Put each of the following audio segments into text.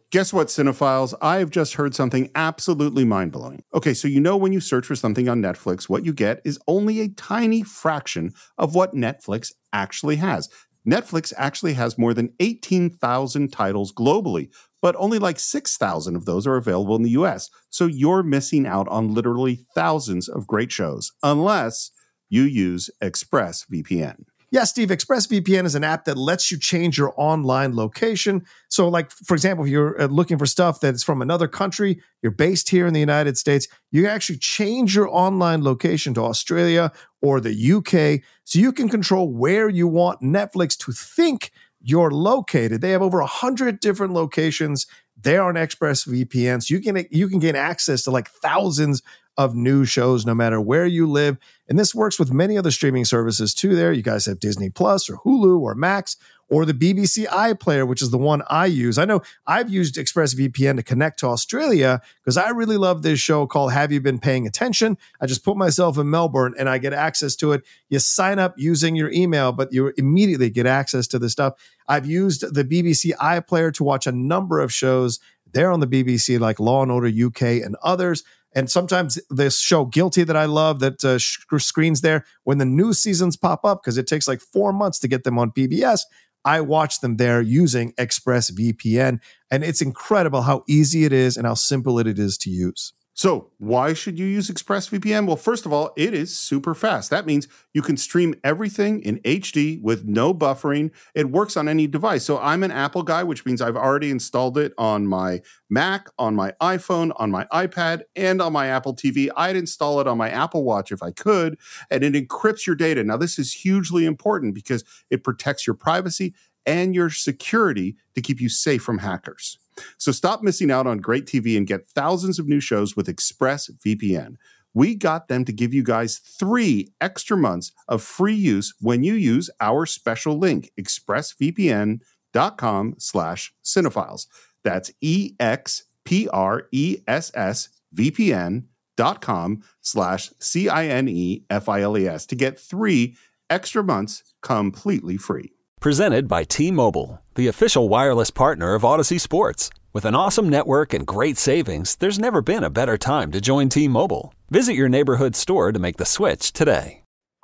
Guess what, cinephiles? I have just heard something absolutely mind-blowing. Okay, so when you search for something on Netflix, what you get is only a tiny fraction of what Netflix actually has. Netflix actually has more than 18,000 titles globally, but only like 6,000 of those are available in the US. So you're missing out on literally thousands of great shows, unless you use ExpressVPN. Yeah, Steve, ExpressVPN is an app that lets you change your online location. So, like, for example, if you're looking for stuff that's from another country, you're based here in the United States, you can actually change your online location to Australia or the UK so you can control where you want Netflix to think you're located. They have over 100 different locations there on ExpressVPN. So you can gain access to like thousands of new shows no matter where you live. And this works with many other streaming services too there. You guys have Disney Plus or Hulu or Max or the BBC iPlayer, which is the one I use. I know I've used ExpressVPN to connect to Australia because I really love this show called Have You Been Paying Attention? I just put myself in Melbourne and I get access to it. You sign up using your email, but you immediately get access to the stuff. I've used the BBC iPlayer to watch a number of shows there on the BBC, like Law & Order UK and others. And sometimes this show Guilty that I love that screens there, when the new seasons pop up, because it takes like 4 months to get them on PBS, I watch them there using ExpressVPN. And it's incredible how easy it is and how simple it is to use. So why should you use ExpressVPN? Well, first of all, it is super fast. That means you can stream everything in HD with no buffering. It works on any device. So I'm an Apple guy, which means I've already installed it on my Mac, on my iPhone, on my iPad, and on my Apple TV. I'd install it on my Apple Watch if I could, and it encrypts your data. Now, this is hugely important because it protects your privacy and your security to keep you safe from hackers. So stop missing out on great TV and get thousands of new shows with ExpressVPN. We got them to give you guys 3 extra months of free use when you use our special link, expressvpn.com/cinephiles. That's expressvpn.com/CINEFILES to get 3 extra months completely free. Presented by T-Mobile, the official wireless partner of Odyssey Sports. With an awesome network and great savings, there's never been a better time to join T-Mobile. Visit your neighborhood store to make the switch today.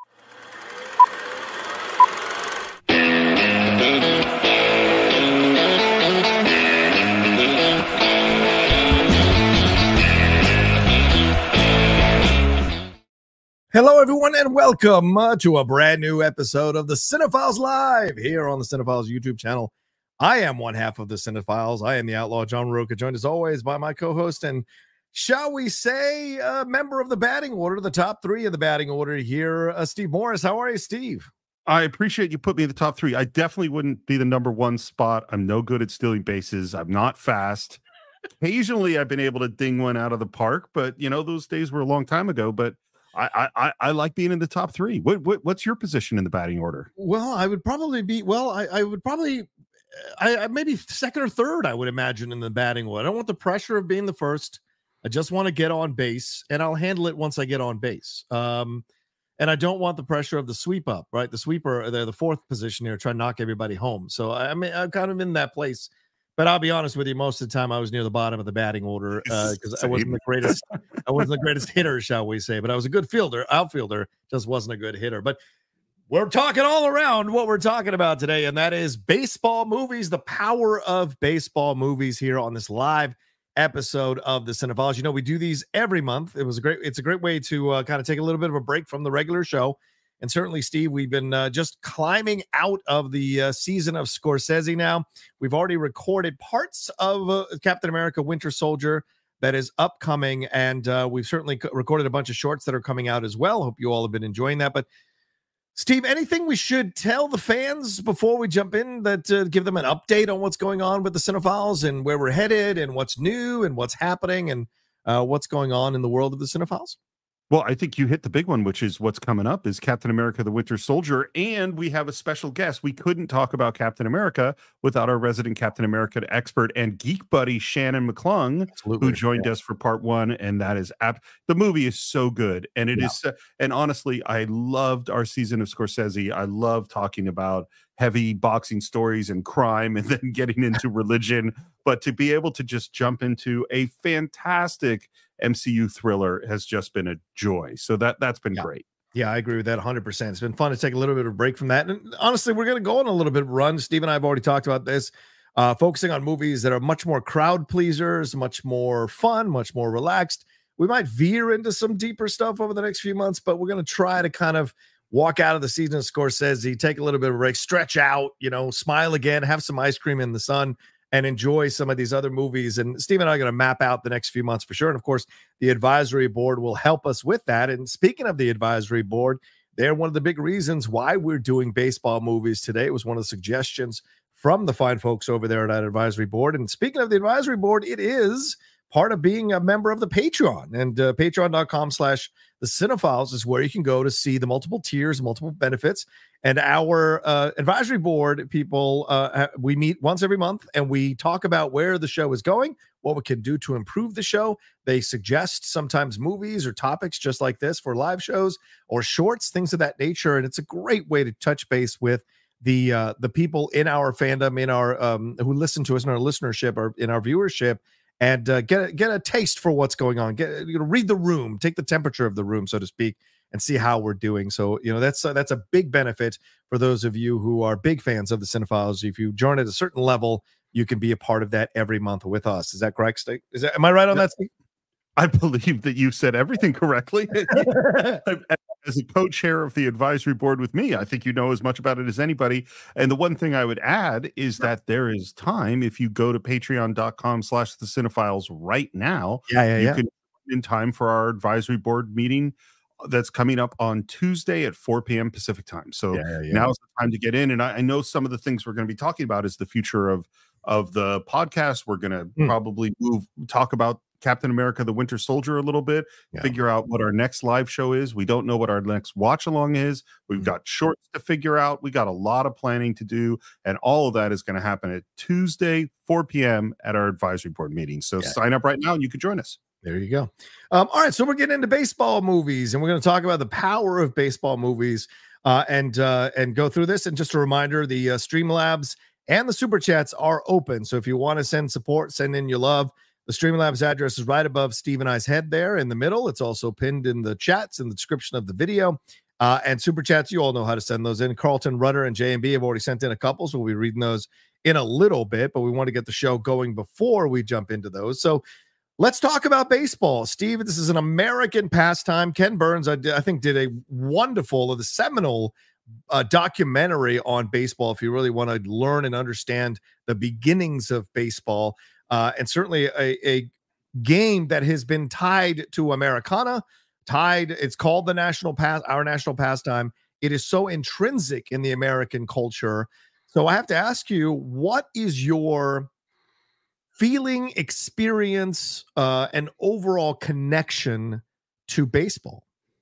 Hello, everyone, and welcome to a brand new episode of the Cinephiles Live here on the Cinephiles YouTube channel. I am one half of the Cinephiles. I am the Outlaw John Roca, joined as always by my co-host and, shall we say, a member of the batting order, the top 3 of the batting order here, Steve Morris. How are you, Steve? I appreciate you put me in the top 3. I definitely wouldn't be the number 1 spot. I'm no good at stealing bases. I'm not fast. Occasionally, I've been able to ding one out of the park, but, those days were a long time ago. But I like being in the top 3. What's your position in the batting order? Well, I would probably be. Well, I would probably. I maybe second or third. I would imagine in the batting order. I don't want the pressure of being the first. I just want to get on base, and I'll handle it once I get on base. And I don't want the pressure of the sweep up. Right, the sweeper. They're the 4th position here, trying to knock everybody home. So I'm kind of in that place. But I'll be honest with you, most of the time I was near the bottom of the batting order because I wasn't the greatest. I wasn't the greatest hitter, shall we say? But I was a good outfielder, just wasn't a good hitter. But we're talking all around what we're talking about today, and that is baseball movies, the power of baseball movies here on this live episode of the Cinephiles. We do these every month. It's a great way to kind of take a little bit of a break from the regular show. And certainly, Steve, we've been just climbing out of the season of Scorsese now. We've already recorded parts of Captain America Winter Soldier that is upcoming, and we've certainly recorded a bunch of shorts that are coming out as well. Hope you all have been enjoying that. But, Steve, anything we should tell the fans before we jump in that give them an update on what's going on with the Cinephiles and where we're headed and what's new and what's happening and what's going on in the world of the Cinephiles? Well, I think you hit the big one, which is what's coming up is Captain America, the Winter Soldier. And we have a special guest. We couldn't talk about Captain America without our resident Captain America expert and geek buddy, Shannon McClung, who joined us for part 1. And that is the movie is so good. And it is. And honestly, I loved our season of Scorsese. I love talking about heavy boxing stories and crime and then getting into religion, but to be able to just jump into a fantastic MCU thriller has just been a joy. So that's been great. Yeah, I agree with that 100%. It's been fun to take a little bit of a break from that. And honestly, we're going to go on a little bit of a run. Steve and I have already talked about this, focusing on movies that are much more crowd pleasers, much more fun, much more relaxed. We might veer into some deeper stuff over the next few months, but we're going to try to kind of walk out of the season of Scorsese, take a little bit of a break, stretch out, smile again, have some ice cream in the sun, and enjoy some of these other movies. And Steve and I are going to map out the next few months for sure. And of course, the advisory board will help us with that. And speaking of the advisory board, they're one of the big reasons why we're doing baseball movies today. It was one of the suggestions from the fine folks over there at that advisory board. And speaking of the advisory board, it is part of being a member of the Patreon, and patreon.com/the Cinephiles is where you can go to see the multiple tiers, multiple benefits. And our advisory board people, we meet once every month and we talk about where the show is going, what we can do to improve the show. They suggest sometimes movies or topics just like this for live shows or shorts, things of that nature. And it's a great way to touch base with the people in our fandom, in our who listen to us in our listenership or in our viewership, and get a taste for what's going on. Read the room, take the temperature of the room, so to speak, and see how we're doing. So, that's a big benefit for those of you who are big fans of the Cinephiles. If you join at a certain level, you can be a part of that every month with us. Is that correct, Steve? Am I right on that, Steve? I believe that you said everything correctly. As a co-chair of the advisory board with me, I think you know as much about it as anybody. And the one thing I would add is that there is time. If you go to patreon.com/the Cinephiles right now, you can in time for our advisory board meeting that's coming up on Tuesday at 4 p.m. Pacific time. So now's the time to get in. And I know some of the things we're going to be talking about is the future of the podcast. We're going to probably talk about Captain America, the Winter Soldier a little bit, figure out what our next live show is. We don't know what our next watch along is. We've got shorts to figure out. We got a lot of planning to do. And all of that is going to happen at Tuesday, 4 p.m. at our advisory board meeting. So sign up right now and you can join us. There you go. All right. So we're getting into baseball movies and we're going to talk about the power of baseball movies and go through this. And just a reminder, the Streamlabs and the Super Chats are open. So if you want to send support, send in your love. The Streamlabs address is right above Steve and I's head there in the middle. It's also pinned in the chats in the description of the video. And Super Chats, you all know how to send those in. Carlton, Rudder, and JMB have already sent in a couple, so we'll be reading those in a little bit, but we want to get the show going before we jump into those. So let's talk about baseball. Steve, this is an American pastime. Ken Burns, I think, did a wonderful, the seminal documentary on baseball if you really want to learn and understand the beginnings of baseball. And certainly a game that has been tied to Americana, it's called our national pastime. It is so intrinsic in the American culture. So I have to ask you, what is your feeling, experience, and overall connection to baseball?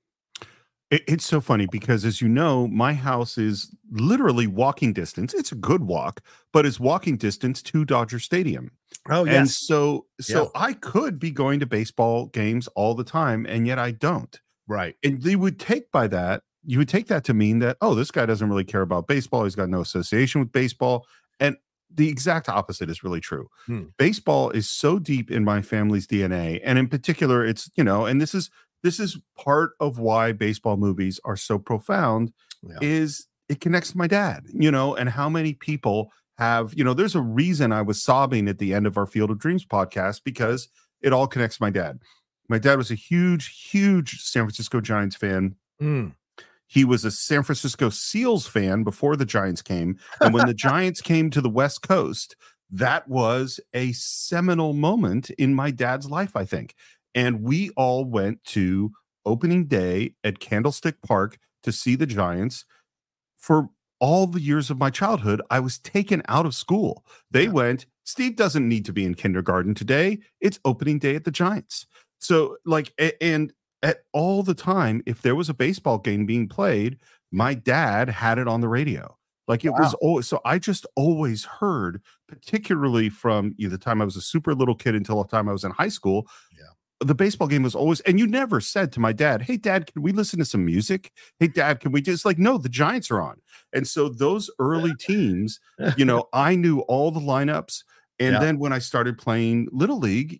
It's so funny because, as you know, my house is literally walking distance. It's a good walk, but it's walking distance to Dodger Stadium. Oh, yes. And so I could be going to baseball games all the time, and yet I don't. Right. And you would take that to mean that, oh, this guy doesn't really care about baseball. He's got no association with baseball. And the exact opposite is really true. Baseball is so deep in my family's DNA. And in particular, it's, and this is part of why baseball movies are so profound, is it connects to my dad, and how many people have, there's a reason I was sobbing at the end of our Field of Dreams podcast, because it all connects to my dad. My dad was a huge, huge San Francisco Giants fan. He was a San Francisco Seals fan before the Giants came. And when the Giants came to the West Coast, that was a seminal moment in my dad's life, I think. And we all went to opening day at Candlestick Park to see the Giants. For all the years of my childhood, I was taken out of school. They went, Steve doesn't need to be in kindergarten today. It's opening day at the Giants. So and at all the time, if there was a baseball game being played, my dad had it on the radio. Was always, so I just always heard, particularly from the time I was a super little kid until the time I was in high school, the baseball game was always, and you never said to my dad, "Hey dad, can we listen to some music? Hey dad, can we just," like, no, the Giants are on. And so those early teams, I knew all the lineups. And then when I started playing Little League,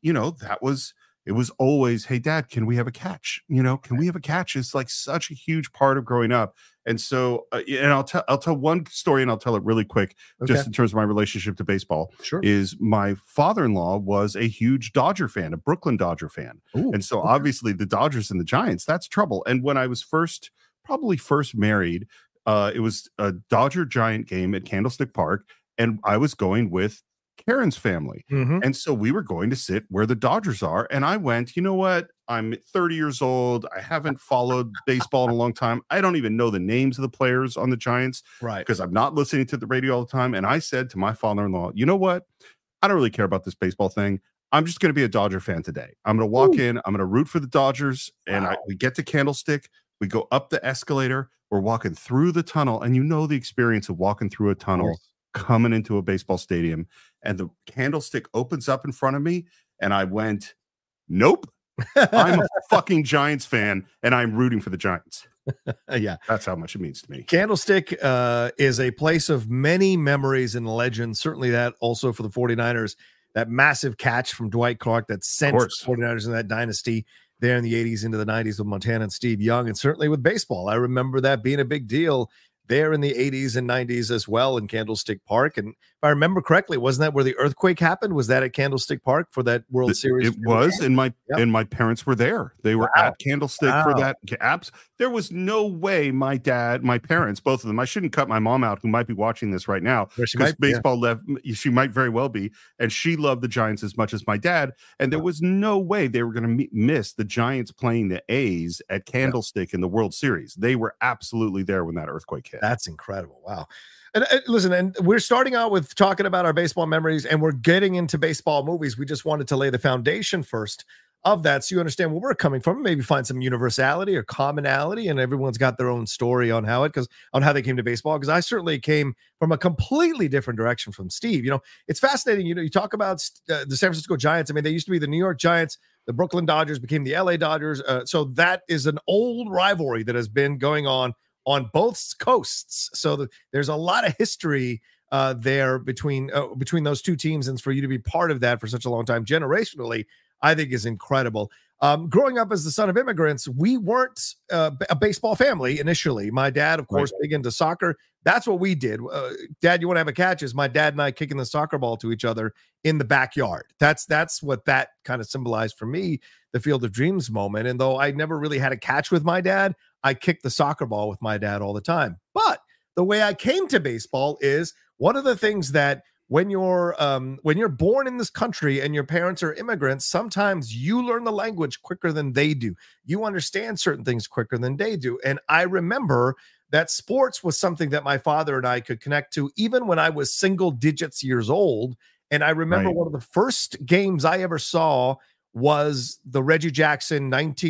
it was always, "Hey dad, can we have a catch? Can we have a catch?" It's like such a huge part of growing up. And so, and I'll tell one story, and I'll tell it really quick, just in terms of my relationship to baseball. Sure. Is my father-in-law was a huge Dodger fan, a Brooklyn Dodger fan. Ooh, and so obviously the Dodgers and the Giants, that's trouble. And when I was probably first married, it was a Dodger Giant game at Candlestick Park, and I was going with Karen's family. And so we were going to sit where the Dodgers are. And I went, you know what? I'm 30 years old. I haven't followed baseball in a long time. I don't even know the names of the players on the Giants, right? Because I'm not listening to the radio all the time. And I said to my father-in-law, you know what? I don't really care about this baseball thing. I'm just going to be a Dodger fan today. I'm going to walk in. I'm going to root for the Dodgers. And we get to Candlestick. We go up the escalator. We're walking through the tunnel. And the experience of walking through a tunnel, coming into a baseball stadium, and the Candlestick opens up in front of me, and I went, nope, I'm a fucking Giants fan, and I'm rooting for the Giants. Yeah, that's how much it means to me. Candlestick is a place of many memories and legends. Certainly that also for the 49ers, that massive catch from Dwight Clark that sent the 49ers in that dynasty there in the 80s into the 90s with Montana and Steve Young, and certainly with baseball. I remember that being a big deal there in the 80s and 90s as well in Candlestick Park. And if I remember correctly, wasn't that where the earthquake happened? Was that at Candlestick Park for that World Series? It was, and my parents were there. They were at Candlestick for that. There was no way my parents, both of them, I shouldn't cut my mom out, who might be watching this right now, because baseball left. She might very well be, and she loved the Giants as much as my dad. And there was no way they were going to miss the Giants playing the A's at Candlestick in the World Series. They were absolutely there when that earthquake hit. That's incredible. Wow. And listen, and we're starting out with talking about our baseball memories, and we're getting into baseball movies. We just wanted to lay the foundation first of that, so you understand where we're coming from, maybe find some universality or commonality, and everyone's got their own story on how they came to baseball. Because I certainly came from a completely different direction from Steve. It's fascinating. You talk about the San Francisco Giants. I mean, they used to be the New York Giants. The Brooklyn Dodgers became the LA Dodgers. So that is an old rivalry that has been going on both coasts. So there's a lot of history there between those two teams, and for you to be part of that for such a long time generationally, I think is incredible. Growing up as the son of immigrants, we weren't a baseball family initially. My dad, of course, big into soccer. That's what we did. Dad, you want to have a catch? Is my dad and I kicking the soccer ball to each other in the backyard. That's what that kind of symbolized for me, the Field of Dreams moment. And though I never really had a catch with my dad, I kicked the soccer ball with my dad all the time. But the way I came to baseball is one of the things that when you're born in this country and your parents are immigrants, sometimes you learn the language quicker than they do. You understand certain things quicker than they do. And I remember that sports was something that my father and I could connect to even when I was single digits years old. And I remember one of the first games I ever saw was the Reggie Jackson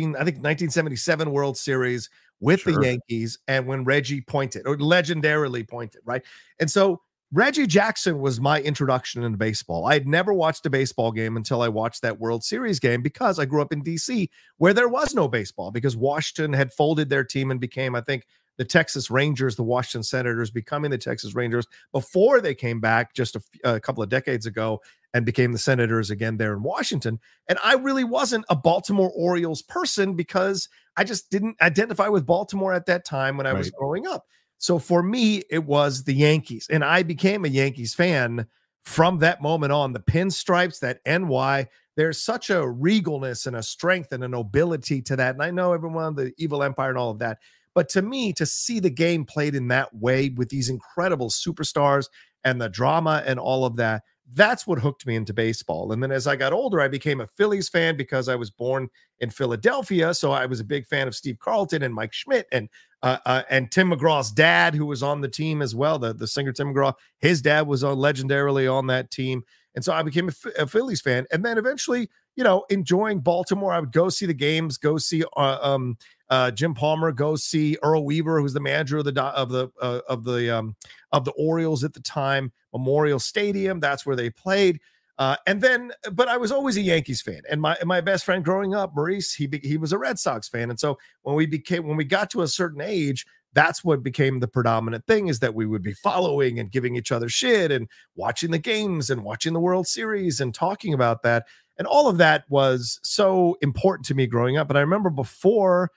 1977 World Series with the Yankees, and when Reggie pointed, or legendarily pointed, right? And so Reggie Jackson was my introduction into baseball. I had never watched a baseball game until I watched that World Series game, because I grew up in DC where there was no baseball, because Washington had folded their team and became, I think, the Texas Rangers, the Washington Senators becoming the Texas Rangers before they came back just a couple of decades ago and became the Senators again there in Washington. And I really wasn't a Baltimore Orioles person because I just didn't identify with Baltimore at that time when I was growing up. So for me, it was the Yankees, and I became a Yankees fan from that moment on. The pinstripes, that NY, there's such a regalness and a strength and a nobility to that. And I know everyone, the evil empire and all of that. But to me, to see the game played in that way with these incredible superstars and the drama and all of that, that's what hooked me into baseball. And then as I got older, I became a Phillies fan because I was born in Philadelphia. So I was a big fan of Steve Carlton and Mike Schmidt and Tim McGraw's dad, who was on the team as well. The singer Tim McGraw, his dad was legendarily on that team. And so I became a Phillies fan. And then eventually, enjoying Baltimore, I would go see the games, go see Jim Palmer, go see Earl Weaver, who's the manager of the Orioles at the time, Memorial Stadium. That's where they played. But I was always a Yankees fan, and my best friend growing up, Maurice, he was a Red Sox fan, and so when we got to a certain age, that's what became the predominant thing, is that we would be following and giving each other shit and watching the games and watching the World Series and talking about that, and all of that was so important to me growing up. But I remember before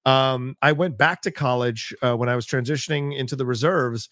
I went back to college when I was transitioning into the reserves.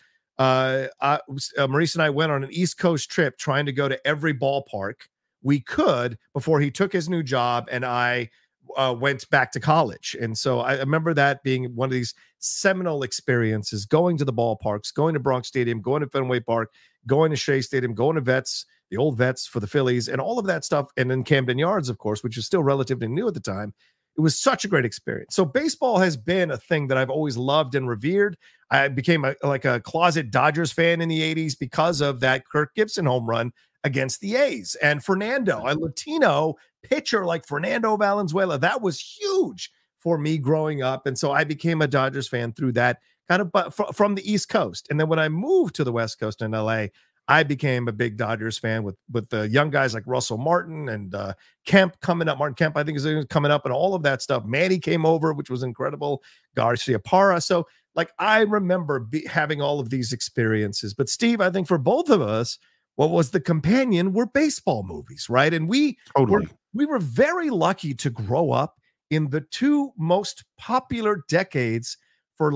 Maurice and I went on an East Coast trip trying to go to every ballpark we could before he took his new job and I went back to college. And so I remember that being one of these seminal experiences, going to the ballparks, going to Bronx Stadium, going to Fenway Park, going to Shea Stadium, going to Vets, the old Vets for the Phillies, and all of that stuff. And then Camden Yards, of course, which is still relatively new at the time. It was such a great experience. So baseball has been a thing that I've always loved and revered. I became a closet Dodgers fan in the 80s because of that Kirk Gibson home run against the A's. And Fernando, a Latino pitcher like Fernando Valenzuela, that was huge for me growing up. And so I became a Dodgers fan through that kind of from the East Coast. And then when I moved to the West Coast in LA, I became a big Dodgers fan with the young guys like Russell Martin and Kemp coming up. Martin Kemp, I think, is coming up, and all of that stuff. Manny came over, which was incredible. Garcia Parra. So, like, I remember having all of these experiences. But Steve, I think for both of us, what was the companion were baseball movies, right? And we were very lucky to grow up in the two most popular decades for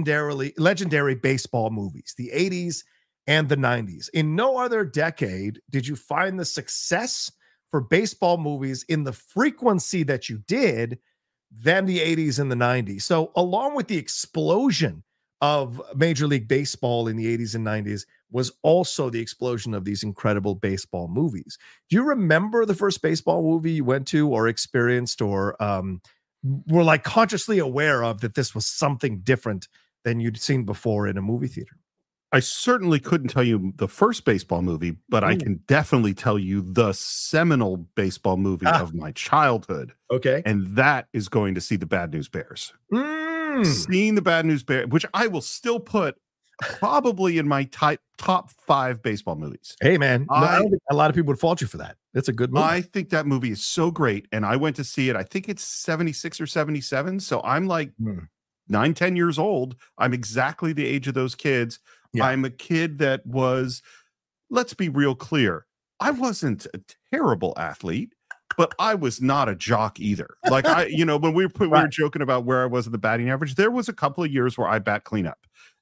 legendary baseball movies, the 80s and the 90s. In no other decade did you find the success for baseball movies in the frequency that you did than the 80s and the 90s. So along with the explosion of Major League Baseball in the 80s and 90s was also the explosion of these incredible baseball movies. Do you remember the first baseball movie you went to or experienced or were like consciously aware of that this was something different than you'd seen before in a movie theater? I certainly couldn't tell you the first baseball movie, but I can definitely tell you the seminal baseball movie of my childhood. Okay. And that is going to see the Bad News Bears. Seeing the Bad News Bears, which I will still put probably in my top 5 baseball movies. Hey, man, I don't think a lot of people would fault you for that. That's a good movie. I think that movie is so great. And I went to see it. I think it's 76 or 77. So I'm like 9-10 years old. I'm exactly the age of those kids. Yeah. I'm a kid that was, let's be real clear, I wasn't a terrible athlete, but I was not a jock either. Like when we were joking about where I was in the batting average, there was a couple of years where I bat cleanup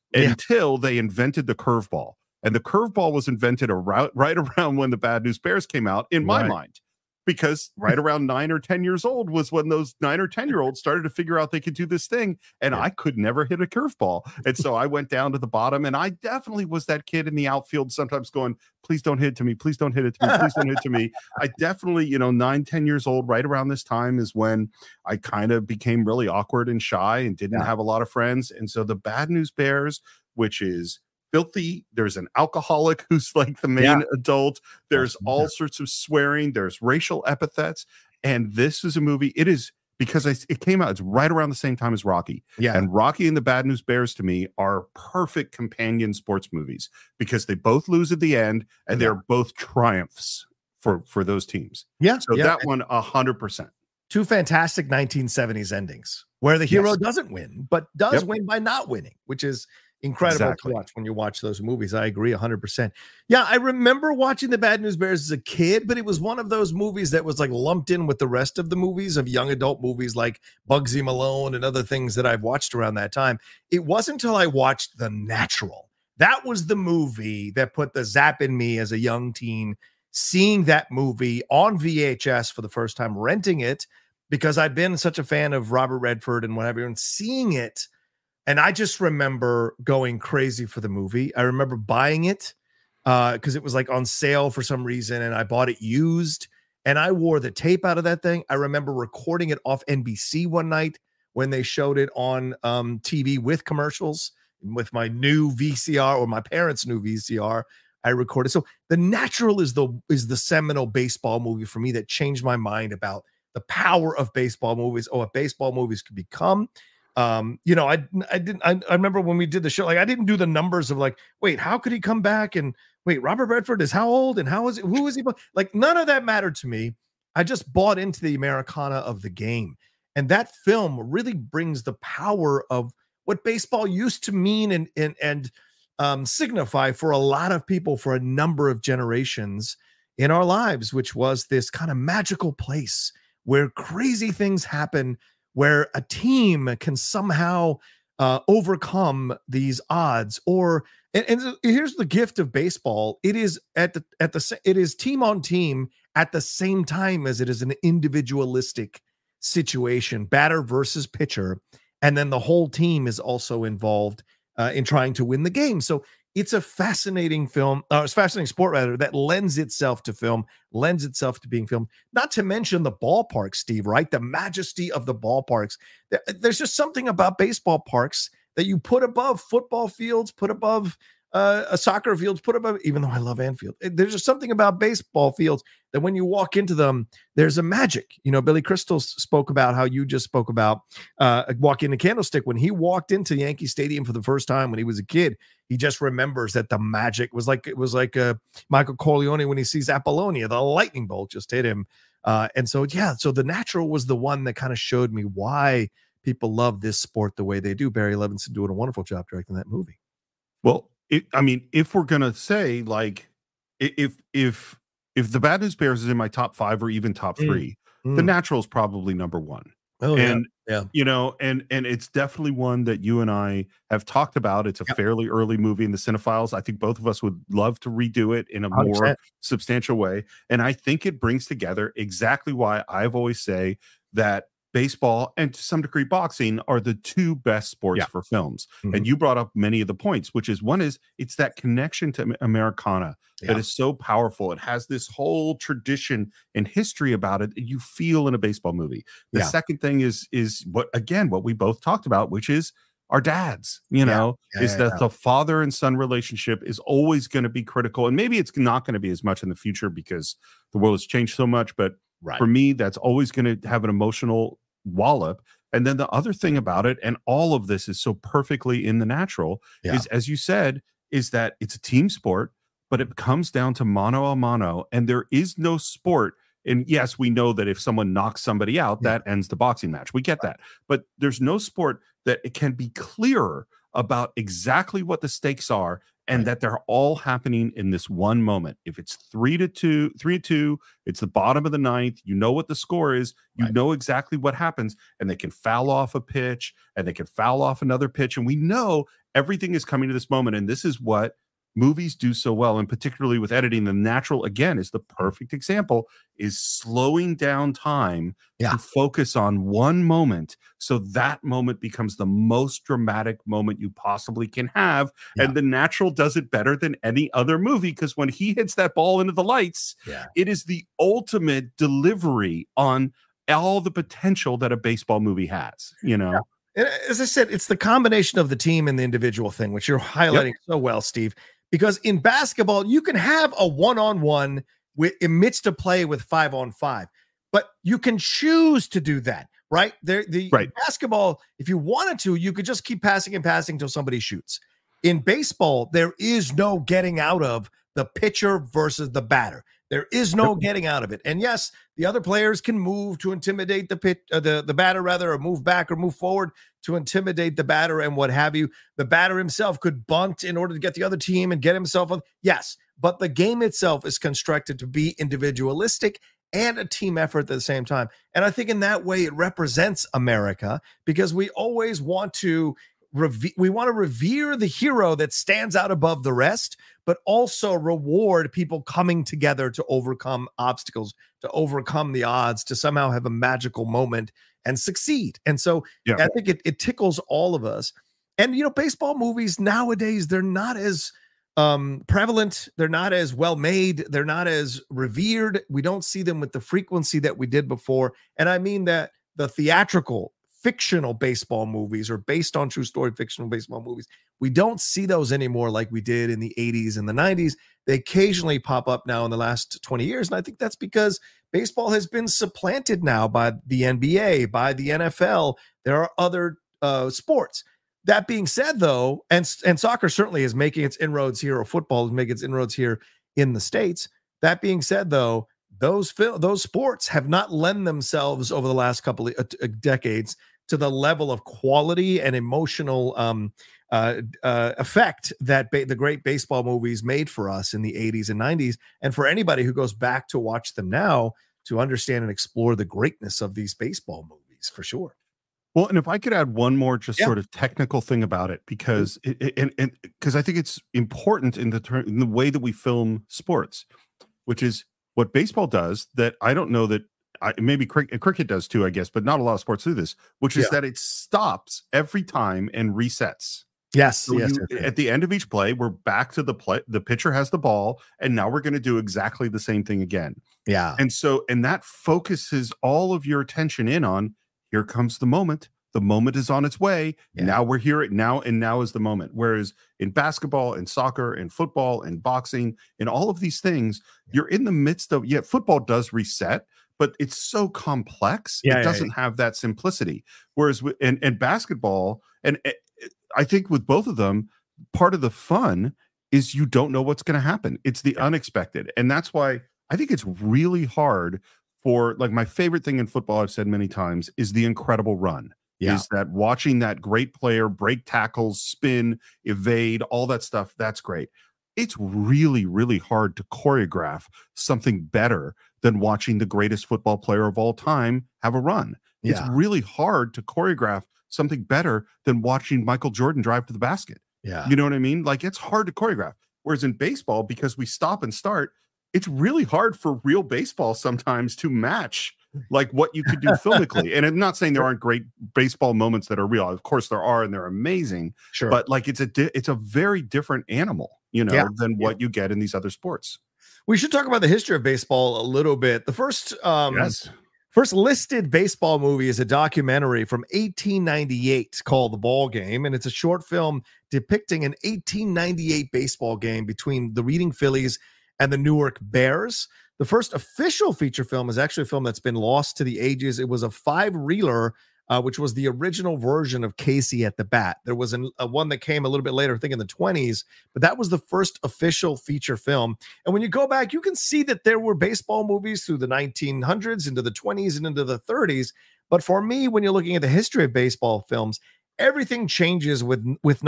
until they invented the curveball. And the curveball was invented right around when the Bad News Bears came out, in my mind. Because right around 9 or 10 years old was when those 9 or 10-year-olds started to figure out they could do this thing. And I could never hit a curveball. And so I went down to the bottom, and I definitely was that kid in the outfield sometimes going, please don't hit it to me. Please don't hit it to me. Please don't hit it to me. I definitely, 9, 10 years old, right around this time is when I kind of became really awkward and shy and didn't have a lot of friends. And so the Bad News Bears, which is filthy, there's an alcoholic who's like the main adult, there's all sorts of swearing, there's racial epithets, and this is a movie, it is, because it came out, it's right around the same time as Rocky, and Rocky and the Bad News Bears to me are perfect companion sports movies because they both lose at the end and they're both triumphs for those teams. That one 100%. Two fantastic 1970s endings where the hero doesn't win but does win by not winning, which is incredible to watch when you watch those movies. I agree 100%. Yeah, I remember watching the Bad News Bears as a kid, but it was one of those movies that was like lumped in with the rest of the movies of young adult movies like Bugsy Malone and other things that I've watched around that time. It wasn't until I watched The Natural. That was the movie that put the zap in me as a young teen, seeing that movie on VHS for the first time, renting it because I'd been such a fan of Robert Redford and whatever, and seeing it. And I just remember going crazy for the movie. I remember buying it because it was like on sale for some reason, and I bought it used, and I wore the tape out of that thing. I remember recording it off NBC one night when they showed it on TV with commercials with my new VCR or my parents' new VCR. I recorded. So The Natural is the seminal baseball movie for me that changed my mind about the power of baseball movies, what baseball movies could become. I remember when we did the show, like I didn't do the numbers of like, wait, how could he come back and wait, Robert Redford is how old and how is it? Who is he? Like none of that mattered to me. I just bought into the Americana of the game. And that film really brings the power of what baseball used to mean and signify for a lot of people for a number of generations in our lives, which was this kind of magical place where crazy things happen, where a team can somehow overcome these odds. And here's the gift of baseball: it is it is team on team at the same time as it is an individualistic situation, batter versus pitcher, and then the whole team is also involved in trying to win the game. So it's a fascinating film, it's a fascinating sport rather, that lends itself to film, lends itself to being filmed. Not to mention the ballpark, Steve, right? The majesty of the ballparks. There's just something about baseball parks that you put above football fields, put above a soccer fields, put above, even though I love Anfield. There's just something about baseball fields that when you walk into them, there's a magic. You know, Billy Crystal spoke about how you just spoke about walking the Candlestick. When he walked into Yankee Stadium for the first time when he was a kid, he just remembers that the magic was like, it was like Michael Corleone when he sees Apollonia, the lightning bolt just hit him. And so, yeah, so The Natural was the one that kind of showed me why people love this sport the way they do. Barry Levinson doing a wonderful job directing that movie. Well, I mean, if we're gonna say like, if the Bad News Bears is in my top 5 or even top 3, The Natural is probably number 1. Oh, and yeah. You know, and it's definitely one that you and I have talked about. It's a fairly early movie in the Cinephiles. I think both of us would love to redo it in a 100%. more substantial way. And I think it brings together exactly why I've always say that baseball and to some degree boxing are the 2 best sports for films. And you brought up many of the points, which is one is it's that connection to Americana that is so powerful. It has this whole tradition and history about it that you feel in a baseball movie. The second thing is what we both talked about, which is our dads, you know, that the father and son relationship is always going to be critical. And maybe it's not going to be as much in the future because the world has changed so much. But for me, that's always going to have an emotional wallop. And then the other thing about it, and all of this is so perfectly in The Natural, is, as you said, is that it's a team sport, but it comes down to mano a mano, and there is no sport. And yes, we know that if someone knocks somebody out, that ends the boxing match. We get that. But there's no sport that it can be clearer about exactly what the stakes are and that they're all happening in this one moment. If it's 3-2, it's the bottom of the 9th, you know what the score is, you know exactly what happens, and they can foul off a pitch and they can foul off another pitch. And we know everything is coming to this moment. And this is what movies do so well, and particularly with editing. The Natural, again, is the perfect example, is slowing down time to focus on one moment, so that moment becomes the most dramatic moment you possibly can have. And The Natural does it better than any other movie, because when he hits that ball into the lights, it is the ultimate delivery on all the potential that a baseball movie has, you know. And as I said, it's the combination of the team and the individual thing, which you're highlighting so well, Steve. Because in basketball, you can have a one-on-one amidst a play with 5-on-5, but you can choose to do that, right? Basketball, if you wanted to, you could just keep passing and passing until somebody shoots. In baseball, there is no getting out of the pitcher versus the batter. There is no getting out of it. And yes, the other players can move to intimidate the batter, rather, or move back or move forward to intimidate the batter and what have you. The batter himself could bunt in order to get the other team and get himself on. Yes, but the game itself is constructed to be individualistic and a team effort at the same time. And I think in that way, it represents America, because we always want to revere the hero that stands out above the rest, but also reward people coming together to overcome obstacles, to overcome the odds, to somehow have a magical moment and succeed. And so I think it tickles all of us. And, you know, baseball movies nowadays, they're not as prevalent. They're not as well made. They're not as revered. We don't see them with the frequency that we did before. And I mean that the theatrical fictional baseball movies, or based on true story fictional baseball movies, we don't see those anymore like we did in the 80s and the 90s. They occasionally pop up now in the last 20 years. And I think that's because baseball has been supplanted now by the NBA, by the NFL. There are other sports. That being said, though, and soccer certainly is making its inroads here, or football is making its inroads here in the States. That being said, though, those sports have not lent themselves over the last couple of decades to the level of quality and emotional effect that the great baseball movies made for us in the 80s and 90s. And for anybody who goes back to watch them now, to understand and explore the greatness of these baseball movies, for sure. Well, and if I could add one more just sort of technical thing about it, because because I think it's important in the way that we film sports, which is what baseball does that I don't know that maybe cricket does too, I guess, but not a lot of sports do this, which is that it stops every time and resets. Yes, so yes. At the end of each play, we're back to the play. The pitcher has the ball, and now we're going to do exactly the same thing again. Yeah. And that focuses all of your attention in on, here comes the moment. The moment is on its way. Yeah. Now we're here now, and now is the moment. Whereas in basketball and soccer and football and boxing and all of these things, you're in the midst of, football does reset, but it's so complex. It doesn't have that simplicity. Whereas and basketball, and I think with both of them, part of the fun is you don't know what's going to happen. It's the unexpected. And that's why I think it's really hard for, like, my favorite thing in football, I've said many times, is the incredible run. Is that watching that great player break tackles, spin, evade, all that stuff. That's great. It's really, really hard to choreograph something better than watching the greatest football player of all time have a run. Yeah. It's really hard to choreograph something better than watching Michael Jordan drive to the basket. Yeah. You know what I mean? Like, it's hard to choreograph. Whereas in baseball, because we stop and start, it's really hard for real baseball sometimes to match like what you could do filmically. And I'm not saying there aren't great baseball moments that are real. Of course there are, and they're amazing. Sure. But like, it's a very different animal, than what you get in these other sports. We should talk about the history of baseball a little bit. The first listed baseball movie is a documentary from 1898 called The Ball Game, and it's a short film depicting an 1898 baseball game between the Reading Phillies and the Newark Bears. The first official feature film is actually a film that's been lost to the ages. It was a 5-reeler, which was the original version of Casey at the Bat. There was a one that came a little bit later, I think in the 20s, but that was the first official feature film. And when you go back, you can see that there were baseball movies through the 1900s, into the 20s, and into the 30s. But for me, when you're looking at the history of baseball films, everything changes with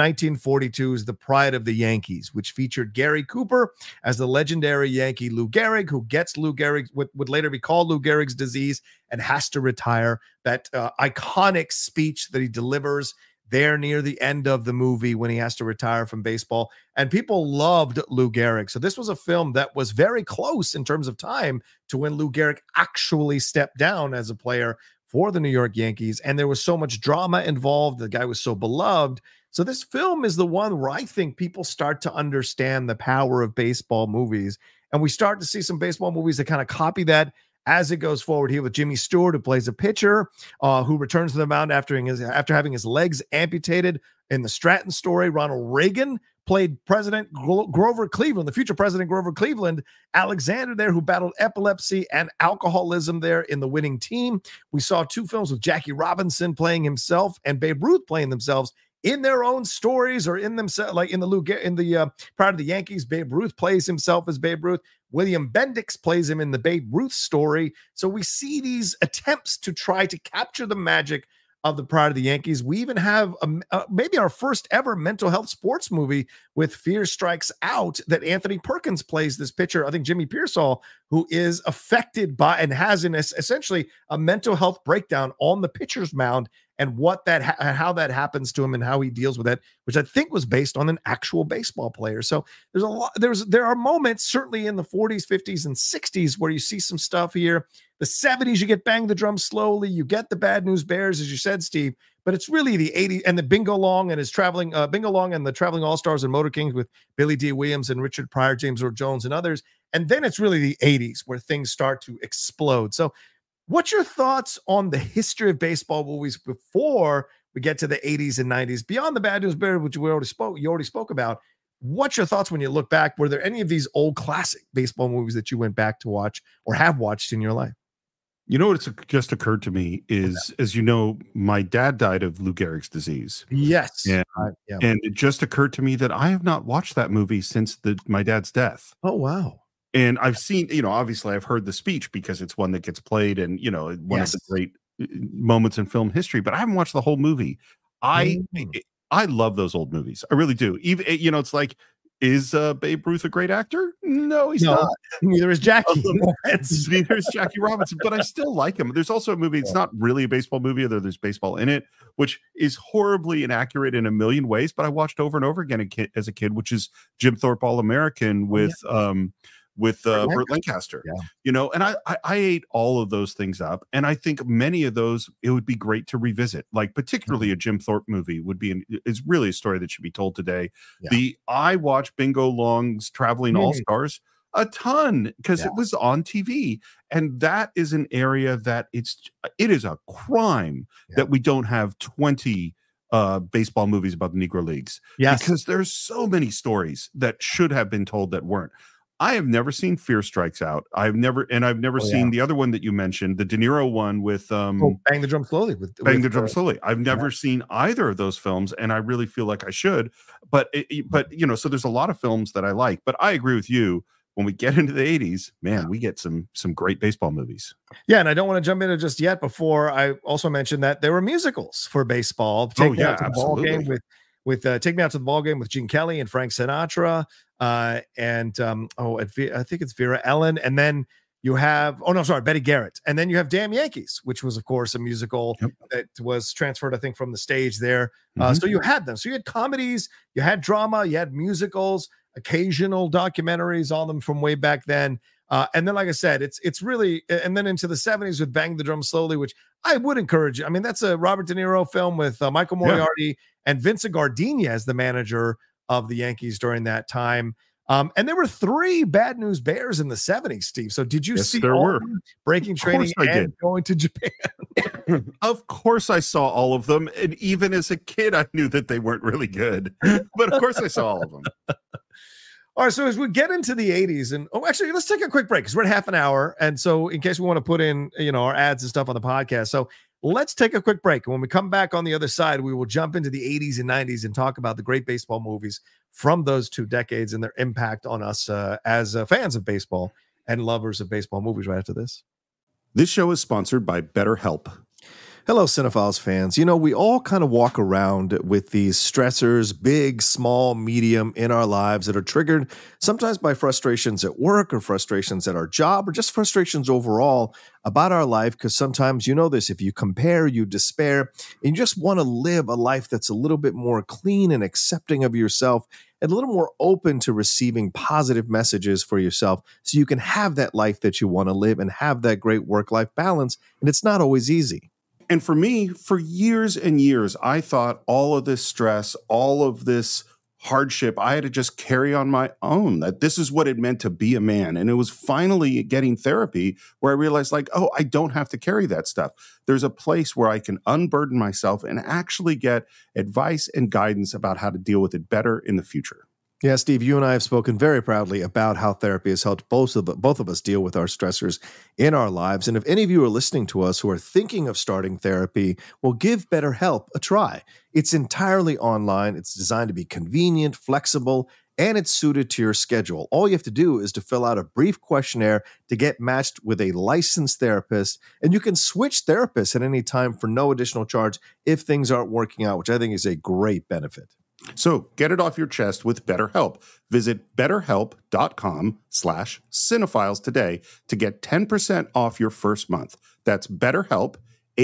1942's The Pride of the Yankees, which featured Gary Cooper as the legendary Yankee Lou Gehrig, who gets Lou Gehrig, what would later be called Lou Gehrig's disease, and has to retire. That iconic speech that he delivers there near the end of the movie when he has to retire from baseball. And people loved Lou Gehrig. So this was a film that was very close in terms of time to when Lou Gehrig actually stepped down as a player for the New York Yankees, and there was so much drama involved. The guy was so beloved. So this film is the one where I think people start to understand the power of baseball movies, and we start to see some baseball movies that kind of copy that as it goes forward here with Jimmy Stewart, who plays a pitcher who returns to the mound after having his legs amputated. In the Stratton story, Ronald Reagan played President Grover Cleveland, the future President Grover Cleveland. Alexander there, who battled epilepsy and alcoholism there in the winning team. We saw 2 films with Jackie Robinson playing himself and Babe Ruth playing themselves in their own stories, or in themselves, like in the Pride of the Yankees, Babe Ruth plays himself as Babe Ruth. William Bendix plays him in the Babe Ruth story. So we see these attempts to try to capture the magic of the Pride of the Yankees. We even have maybe our first ever mental health sports movie with Fear Strikes Out, that Anthony Perkins plays this pitcher, I think Jimmy Pearsall, who is affected by and has essentially a mental health breakdown on the pitcher's mound, and how that happens to him and how he deals with it, which I think was based on an actual baseball player. So there are moments certainly in the 40s, 50s, and 60s where you see some stuff here. The 70s, you get Bang the Drum Slowly, you get the Bad News Bears, as you said, Steve, but it's really the 80s and the Bingo Long and Bingo Long and the Traveling All-Stars and Motor Kings with Billy D. Williams and Richard Pryor, James Earl Jones, and others. And then it's really the 80s where things start to explode. So what's your thoughts on the history of baseball movies before we get to the 80s and 90s? Beyond the Bad News Bears, which you already spoke about, what's your thoughts when you look back? Were there any of these old classic baseball movies that you went back to watch or have watched in your life? You know what's just occurred to me is, as you know, my dad died of Lou Gehrig's disease. Yes. And, Yeah. and it just occurred to me that I have not watched that movie since my dad's death. Oh, wow. And I've seen, obviously I've heard the speech because it's one that gets played and, one of the great moments in film history, but I haven't watched the whole movie. I love those old movies. I really do. Even, it's is Babe Ruth a great actor? No, he's not. Neither is Jackie. Neither is Jackie Robinson, but I still like him. There's also a movie, it's not really a baseball movie, although there's baseball in it, which is horribly inaccurate in a million ways, but I watched over and over again as a kid, which is Jim Thorpe All-American with Burt Lancaster. And I ate all of those things up, and I think many of those it would be great to revisit, like particularly a Jim Thorpe movie is really a story that should be told today. I watched Bingo Long's Traveling All-Stars a ton because it was on TV, and that is an area that it is a crime that we don't have 20 baseball movies about the Negro Leagues, because there's so many stories that should have been told that weren't. I have never seen Fear Strikes Out. I've never seen the other one that you mentioned, the De Niro one with Bang the Drum Slowly. Drum Slowly. I've never seen either of those films, and I really feel like I should. But so there's a lot of films that I like. But I agree with you. When we get into the 80s, man, we get some great baseball movies. Yeah, and I don't want to jump into just yet before I also mentioned that there were musicals for baseball. Take Me Out to the Ball Game with Gene Kelly and Frank Sinatra. I think it's Vera Ellen. And then you have, Betty Garrett. And then you have Damn Yankees, which was, of course, a musical that was transferred, I think, from the stage there. So you had them. So you had comedies, you had drama, you had musicals, occasional documentaries, all of them from way back then. And then, like I said, it's really, and then into the 70s with Bang the Drum Slowly, which I would encourage. I mean, that's a Robert De Niro film with Michael Moriarty and Vincent Gardenia as the manager of the Yankees during that time. And there were 3 Bad News Bears in the 70s, Steve. So did you see all Breaking Training and going to Japan? Of course I saw all of them. And even as a kid, I knew that they weren't really good. But of course I saw all of them. All right, so as we get into the 80s, and actually, let's take a quick break because we're at half an hour. And so in case we want to put in, our ads and stuff on the podcast. So let's take a quick break. And when we come back on the other side, we will jump into the 80s and 90s and talk about the great baseball movies from those 2 decades and their impact on us as fans of baseball and lovers of baseball movies right after this. This show is sponsored by BetterHelp. Hello, Cinephiles fans. We all kind of walk around with these stressors, big, small, medium, in our lives that are triggered sometimes by frustrations at work or frustrations at our job or just frustrations overall about our life. Because sometimes, this, if you compare, you despair, and you just want to live a life that's a little bit more clean and accepting of yourself and a little more open to receiving positive messages for yourself so you can have that life that you want to live and have that great work-life balance. And it's not always easy. And for me, for years and years, I thought all of this stress, all of this hardship, I had to just carry on my own, that this is what it meant to be a man. And it was finally getting therapy where I realized I don't have to carry that stuff. There's a place where I can unburden myself and actually get advice and guidance about how to deal with it better in the future. Yeah, Steve, you and I have spoken very proudly about how therapy has helped both of us deal with our stressors in our lives. And if any of you are listening to us who are thinking of starting therapy, well, give BetterHelp a try. It's entirely online. It's designed to be convenient, flexible, and it's suited to your schedule. All you have to do is to fill out a brief questionnaire to get matched with a licensed therapist, and you can switch therapists at any time for no additional charge if things aren't working out, which I think is a great benefit. So get it off your chest with BetterHelp. Visit BetterHelp.com/Cinephiles today to get 10% off your first month. That's BetterHelp,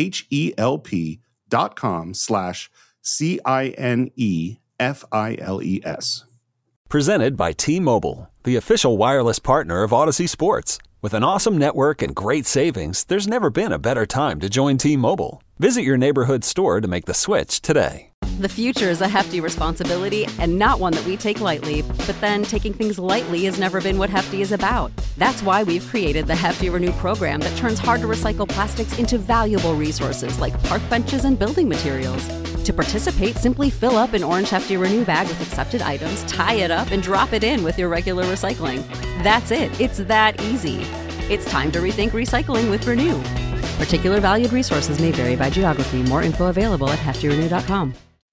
HELP.com/CINEFILES. Presented by T-Mobile, the official wireless partner of Odyssey Sports. With an awesome network and great savings, there's never been a better time to join T-Mobile. Visit your neighborhood store to make the switch today. The future is a hefty responsibility and not one that we take lightly. But then taking things lightly has never been what Hefty is about. That's why we've created the Hefty Renew program that turns hard-to-recycle plastics into valuable resources like park benches and building materials. To participate, simply fill up an orange Hefty Renew bag with accepted items, tie it up, and drop it in with your regular recycling. That's it. It's that easy. It's time to rethink recycling with Renew. Particular valued resources may vary by geography. More info available at heftyrenew.com.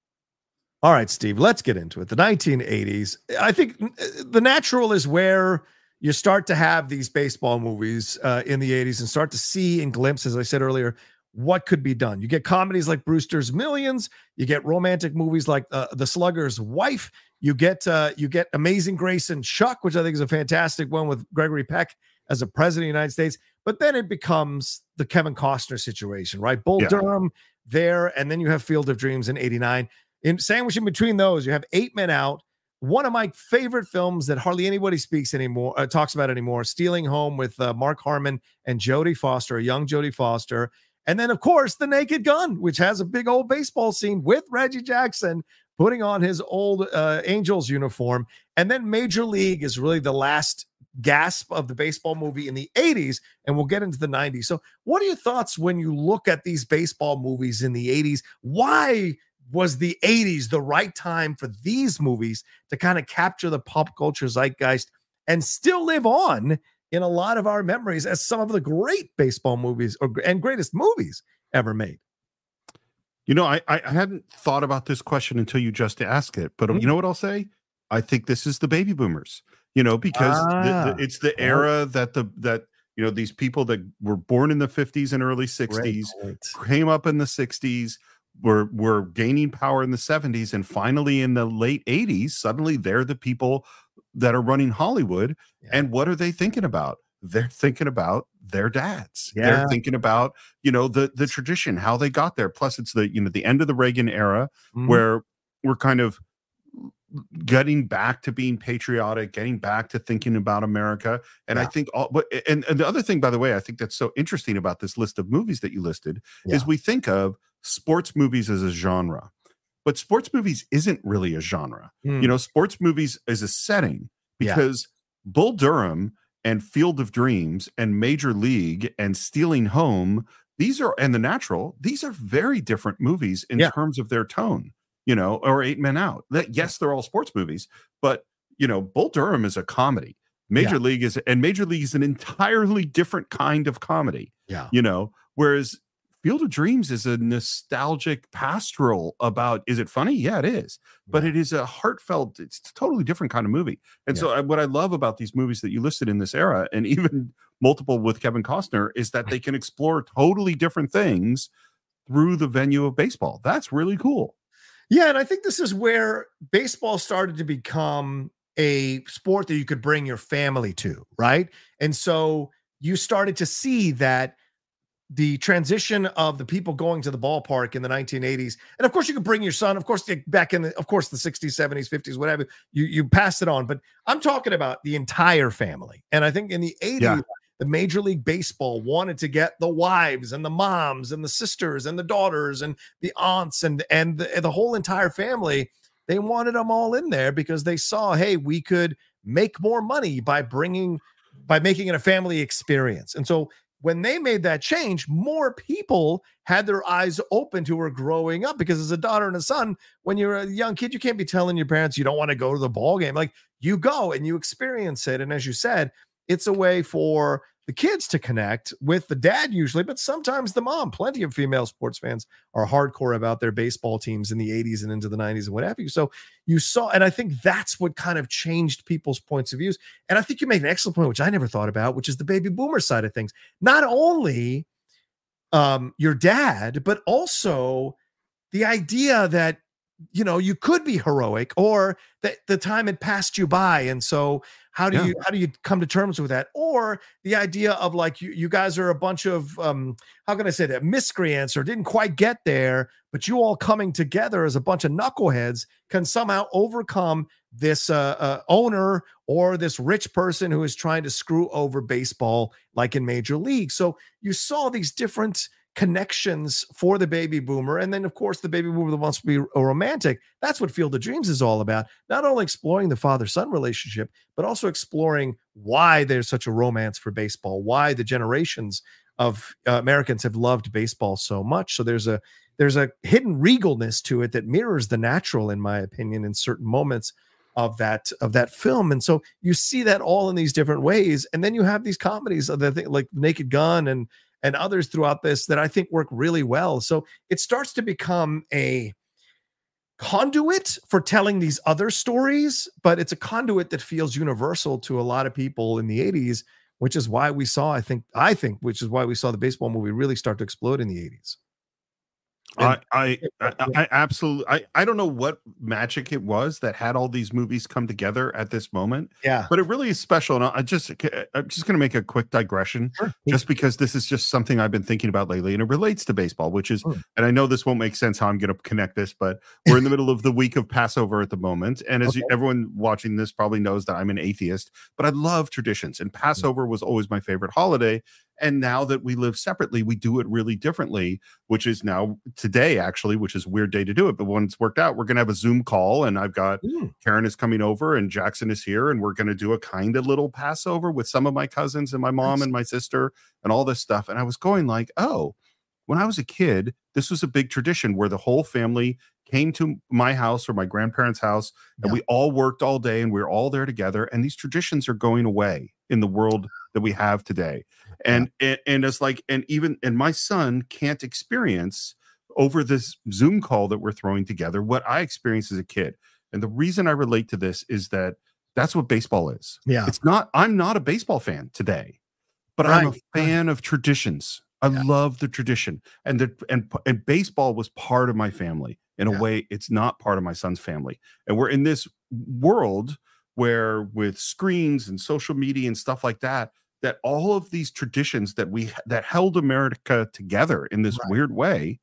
All right, Steve, let's get into it. The 1980s. I think the natural is where you start to have these baseball movies in the 80s and start to see in glimpses, as I said earlier, what could be done. You get comedies like Brewster's Millions. You get romantic movies like The Slugger's Wife. You get Amazing Grace and Chuck, which I think is a fantastic one with Gregory Peck as a president of the United States. But then it becomes the Kevin Costner situation, right? Bull Durham there, and then you have Field of Dreams in 89. In sandwich in between those, you have 8 Men Out. One of my favorite films that hardly anybody talks about anymore, Stealing Home with Mark Harmon and Jodie Foster, a young Jodie Foster. And then, of course, The Naked Gun, which has a big old baseball scene with Reggie Jackson putting on his old Angels uniform. And then Major League is really the last gasp of the baseball movie in the 80s, and we'll get into the 90s. So what are your thoughts when you look at these baseball movies in the 80s? Why was the 80s the right time for these movies to kind of capture the pop culture zeitgeist and still live on in a lot of our memories as some of the great baseball movies and greatest movies ever made? You know, I hadn't thought about this question until you just asked it, but you know what I'll say? I think this is the baby boomers, you know, because it's the era that you know, these people that were born in the 50s and early 60s came up in the 60s, were gaining power in the 70s, and finally in the late 80s, suddenly they're the people that are running Hollywood. And what are they thinking about? They're thinking about their dads. They're thinking about, you know, the tradition, how they got there. Plus it's the, you know, the end of the Reagan era where we're kind of getting back to being patriotic, getting back to thinking about America. And I think and the other thing, by the way, I think that's so interesting about this list of movies that you listed is we think of sports movies as a genre, but sports movies isn't really a genre. You know, sports movies is a setting, because Bull Durham and Field of Dreams and Major League and Stealing Home, and The Natural, these are very different movies in terms of their tone, you know, or 8 Men Out. Yes, they're all sports movies, but, you know, Bull Durham is a comedy. Major League is an entirely different kind of comedy, you know, whereas Field of Dreams is a nostalgic pastoral about, is it funny? Yeah, it is. But it is a heartfelt, it's a totally different kind of movie. And so what I love about these movies that you listed in this era, and even multiple with Kevin Costner, is that they can explore totally different things through the venue of baseball. That's really cool. Yeah, and I think this is where baseball started to become a sport that you could bring your family to, right? And so you started to see that the transition of the people going to the ballpark in the 1980s, and of course you could bring your son, of course, back in the 60s, 70s, 50s, whatever, you pass it on. But I'm talking about the entire family. And I think in the 80s, the Major League Baseball wanted to get the wives and the moms and the sisters and the daughters and the aunts and the whole entire family. They wanted them all in there because they saw, hey, we could make more money by making it a family experience. And so when they made that change, more people had their eyes open to her growing up, because as a daughter and a son, when you're a young kid, you can't be telling your parents you don't want to go to the ball game. Like, you go and you experience it. And as you said, it's a way for the kids to connect with the dad usually, but sometimes the mom. Plenty of female sports fans are hardcore about their baseball teams in the 80s and into the 90s and what have you. So you saw, and I think that's what kind of changed people's points of views. And I think you made an excellent point, which I never thought about, which is the baby boomer side of things. Not only your dad, but also the idea that, you know, you could be heroic, or that the time had passed you by. And so how do you come to terms with that? Or the idea of, like, you guys are a bunch of, how can I say that, miscreants, or didn't quite get there, but you all coming together as a bunch of knuckleheads can somehow overcome this owner or this rich person who is trying to screw over baseball, like in Major League. So you saw these different connections for the baby boomer. And then, of course, the baby boomer that wants to be a romantic. That's what Field of Dreams is all about. Not only exploring the father-son relationship, but also exploring why there's such a romance for baseball, why the generations of Americans have loved baseball so much. So there's a hidden regalness to it that mirrors The Natural, in my opinion, in certain moments of that film. And so you see that all in these different ways. And then you have these comedies of like Naked Gun and and others throughout this that I think work really well. So it starts to become a conduit for telling these other stories, but it's a conduit that feels universal to a lot of people in the 80s, which is why we saw, which is why we saw the baseball movie really start to explode in the 80s. I absolutely, I don't know what magic it was that had all these movies come together at this moment. Yeah, but it really is special. And I'm just going to make a quick digression, just because this is just something I've been thinking about lately, and it relates to baseball, which is, and I know this won't make sense how I'm going to connect this, but we're in the middle of the week of Passover at the moment. And as everyone watching this probably knows that I'm an atheist, but I love traditions, and Passover was always my favorite holiday. And now that we live separately, we do it really differently, which is now today, actually, which is a weird day to do it. But when it's worked out, we're going to have a Zoom call, and I've got Karen is coming over and Jackson is here, and we're going to do a kind of little Passover with some of my cousins and my mom and my sister and all this stuff. And I was going like, oh, when I was a kid, this was a big tradition where the whole family came to my house or my grandparents' house, and we all worked all day, and we were all there together. And these traditions are going away in the world that we have today. And it's like, and my son can't experience over this Zoom call that we're throwing together what I experienced as a kid. And the reason I relate to this is that that's what baseball is. Yeah. I'm not a baseball fan today, but I'm a fan of traditions. I love the tradition, and baseball was part of my family in a way it's not part of my son's family. And we're in this world where, with screens and social media and stuff like that, that all of these traditions that held America together in this weird way,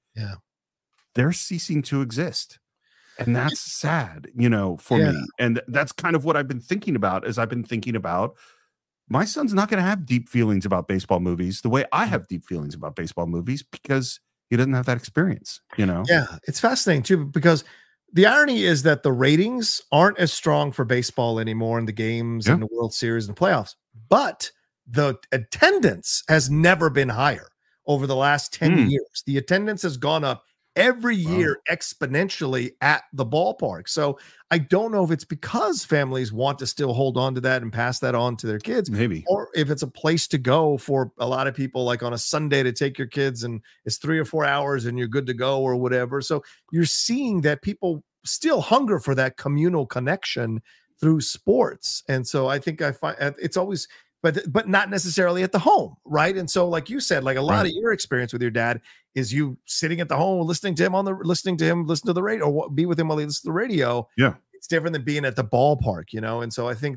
they're ceasing to exist. And that's sad, for me. And that's kind of what I've been thinking about, as I've been thinking about, my son's not going to have deep feelings about baseball movies the way I have deep feelings about baseball movies, because he doesn't have that experience, Yeah, it's fascinating too, because the irony is that the ratings aren't as strong for baseball anymore in the games and the World Series and playoffs, but the attendance has never been higher over the last 10 years. The attendance has gone up every year exponentially at the ballpark. So I don't know if it's because families want to still hold on to that and pass that on to their kids, maybe, or if it's a place to go for a lot of people, like on a Sunday, to take your kids and it's 3 or 4 hours and you're good to go or whatever. So you're seeing that people still hunger for that communal connection through sports. And so I think I find it's always, but not necessarily at the home, right? And so, like you said, like a lot of your experience with your dad is you sitting at the home, listening to him listen to the radio, or be with him while he listens to the radio. Yeah, it's different than being at the ballpark, And so I think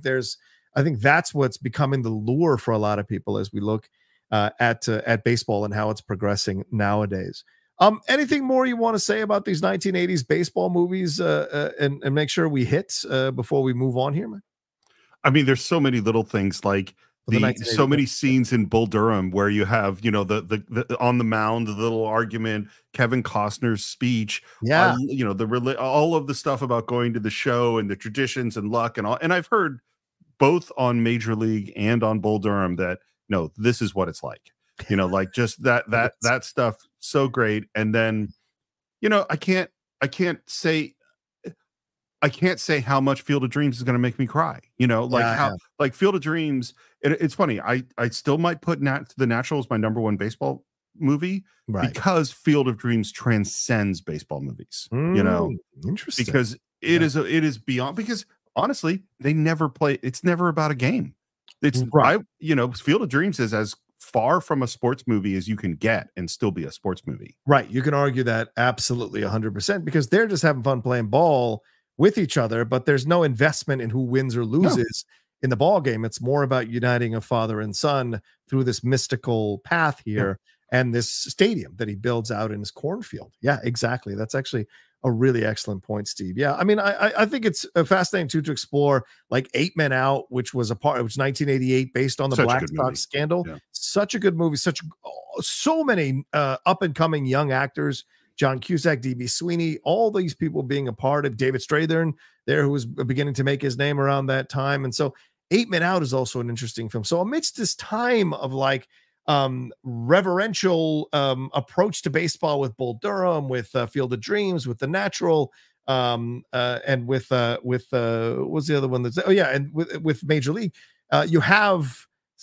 that's what's becoming the lure for a lot of people as we look at baseball and how it's progressing nowadays. Anything more you want to say about these 1980s baseball movies, and make sure we hit before we move on here, man? I mean, there's so many little things, like so many scenes in Bull Durham where you have, the on the mound, the little argument, Kevin Costner's speech, all of the stuff about going to the show and the traditions and luck and all. And I've heard both on Major League and on Bull Durham that, no, this is what it's like, like just that stuff. So great. And then, I can't say how much Field of Dreams is going to make me cry, like Field of Dreams. It's funny. I still might put The Natural as my number one baseball movie, because Field of Dreams transcends baseball movies, interesting, because it is beyond, because honestly, they never play. It's never about a game. It's Field of Dreams is as far from a sports movie as you can get and still be a sports movie. Right. You can argue that absolutely 100%, because they're just having fun playing ball with each other, but there's no investment in who wins or loses in the ball game. It's more about uniting a father and son through this mystical path here and this stadium that he builds out in his cornfield. Yeah, exactly. That's actually a really excellent point, Steve. Yeah, I mean, I think it's fascinating too to explore, like 8 Men Out, which was 1988, based on the Black Sox scandal. Yeah. Such a good movie. So many up and coming young actors. John Cusack, D.B. Sweeney, all these people being a part of David Strathairn there, who was beginning to make his name around that time. And so 8 Men Out is also an interesting film. So amidst this time of reverential approach to baseball with Bull Durham, with Field of Dreams, with The Natural, and with what's the other one? And with Major League, you have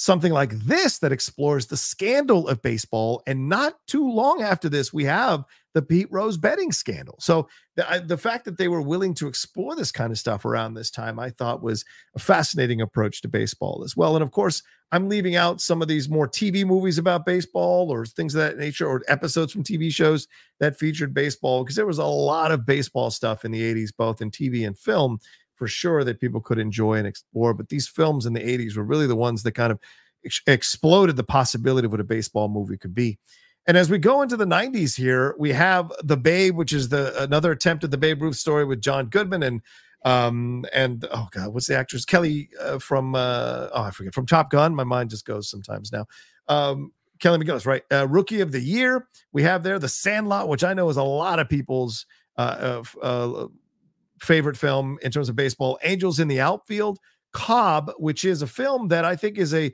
something like this that explores the scandal of baseball. And not too long after this, we have the Pete Rose betting scandal. So the fact that they were willing to explore this kind of stuff around this time, I thought was a fascinating approach to baseball as well. And of course, I'm leaving out some of these more TV movies about baseball or things of that nature, or episodes from TV shows that featured baseball, because there was a lot of baseball stuff in the 80s, both in TV and film, for sure, that people could enjoy and explore. But these films in the 80s were really the ones that kind of exploded the possibility of what a baseball movie could be. And as we go into the 90s here, we have The Babe, which is another attempt at the Babe Ruth story with John Goodman and oh god, what's the actress? Kelly from I forget, from Top Gun. My mind just goes sometimes now. Kelly McGillis, right? Rookie of the Year. We have there The Sandlot, which I know is a lot of people's favorite film in terms of baseball. Angels in the Outfield. Cobb, which is a film that I think is a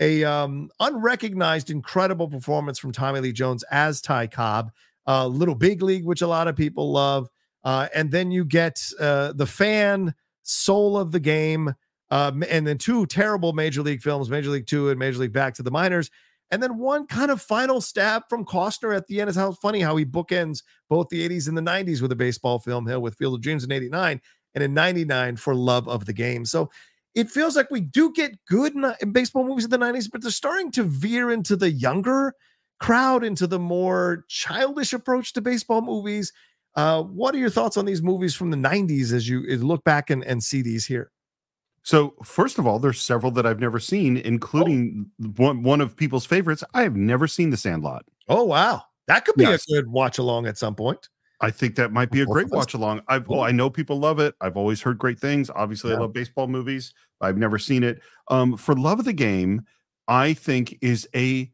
unrecognized, incredible performance from Tommy Lee Jones as Ty Cobb. Little Big League, which a lot of people love. And then you get The Fan, Soul of the Game, and then two terrible Major League films, Major League 2 and Major League Back to the Minors. And then one kind of final stab from Costner at the end. Is how funny how he bookends both the 80s and the 90s with a baseball film here with Field of Dreams in 89 and in 99 for Love of the Game. So it feels like we do get good baseball movies in the 90s, but they're starting to veer into the younger crowd, into the more childish approach to baseball movies. What are your thoughts on these movies from the 90s as you look back and see these here? So first of all, there's several that I've never seen, including one of people's favorites. I have never seen The Sandlot. Oh, wow. That could be a good watch along at some point. I think that might be a great watch along. I know people love it. I've always heard great things. Obviously, I love baseball movies. I've never seen it. For Love of the Game, I think is a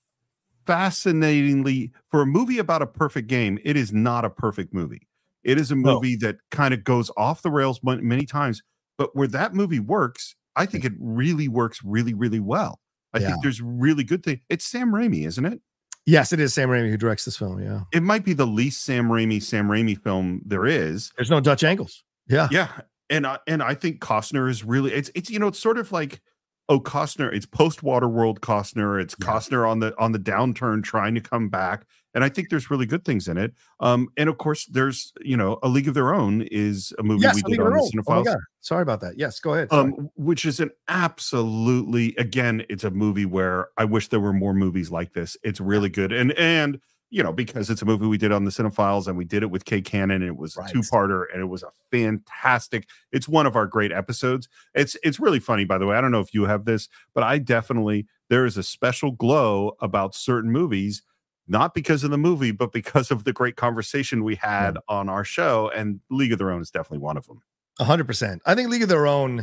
fascinatingly, for a movie about a perfect game, it is not a perfect movie. It is a movie that kind of goes off the rails many times, but where that movie works, I think it really works really, really well. I think there's really good thing. It's Sam Raimi, isn't it? Yes, it is Sam Raimi who directs this film. Yeah, it might be the least Sam Raimi film there is. There's no Dutch angles. Yeah, and I think Costner is really it's it's sort of like, oh, Costner, it's post Waterworld Costner. It's Costner on the downturn trying to come back, and I think there's really good things in it. And of course, there's A League of Their Own is a movie we did on the Cinephiles. Oh my God. Sorry about that. Yes, go ahead. Which is an absolutely, again, it's a movie where I wish there were more movies like this. It's really good, and because it's a movie we did on the Cinephiles, and we did it with Kay Cannon, and it was a two-parter, and it was a fantastic. It's one of our great episodes. It's really funny, by the way. I don't know if you have this, but there is a special glow about certain movies, not because of the movie, but because of the great conversation we had on our show, and League of Their Own is definitely one of them. 100%. I think League of Their Own,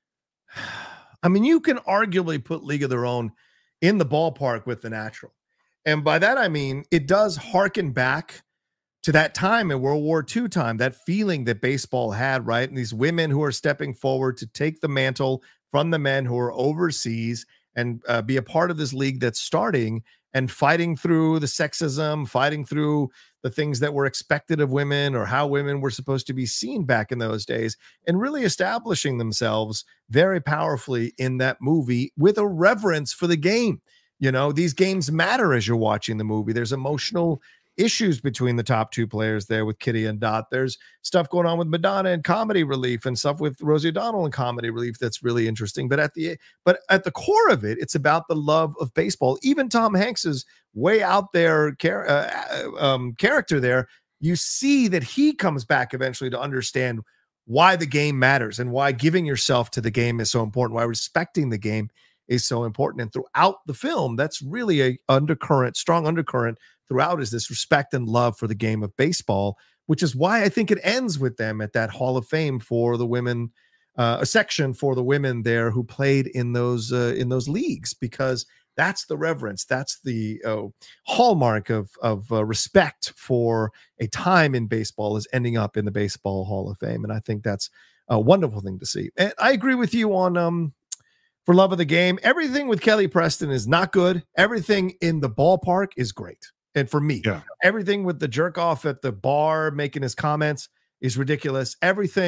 I mean, you can arguably put League of Their Own in the ballpark with The Natural. And by that, I mean, it does harken back to that time in World War II time, that feeling that baseball had, right? And these women who are stepping forward to take the mantle from the men who are overseas and be a part of this league that's starting and fighting through the sexism, fighting through the things that were expected of women or how women were supposed to be seen back in those days, and really establishing themselves very powerfully in that movie with a reverence for the game. These games matter as you're watching the movie. There's emotional issues between the top two players there with Kitty and Dot. There's stuff going on with Madonna and comedy relief, and stuff with Rosie O'Donnell and comedy relief that's really interesting. But at the core of it, it's about the love of baseball. Even Tom Hanks's way out there character there, you see that he comes back eventually to understand why the game matters and why giving yourself to the game is so important, why respecting the game is so important. And throughout the film, that's really a strong undercurrent throughout, is this respect and love for the game of baseball, which is why I think it ends with them at that Hall of Fame for the women, a section for the women there who played in those leagues, because that's the reverence, that's the hallmark of respect for a time in baseball, is ending up in the Baseball Hall of Fame. And I think that's a wonderful thing to see. And I agree with you on For Love of the Game. Everything with Kelly Preston is not good. Everything in the ballpark is great. And for me, everything with the jerk off at the bar making his comments is ridiculous. Everything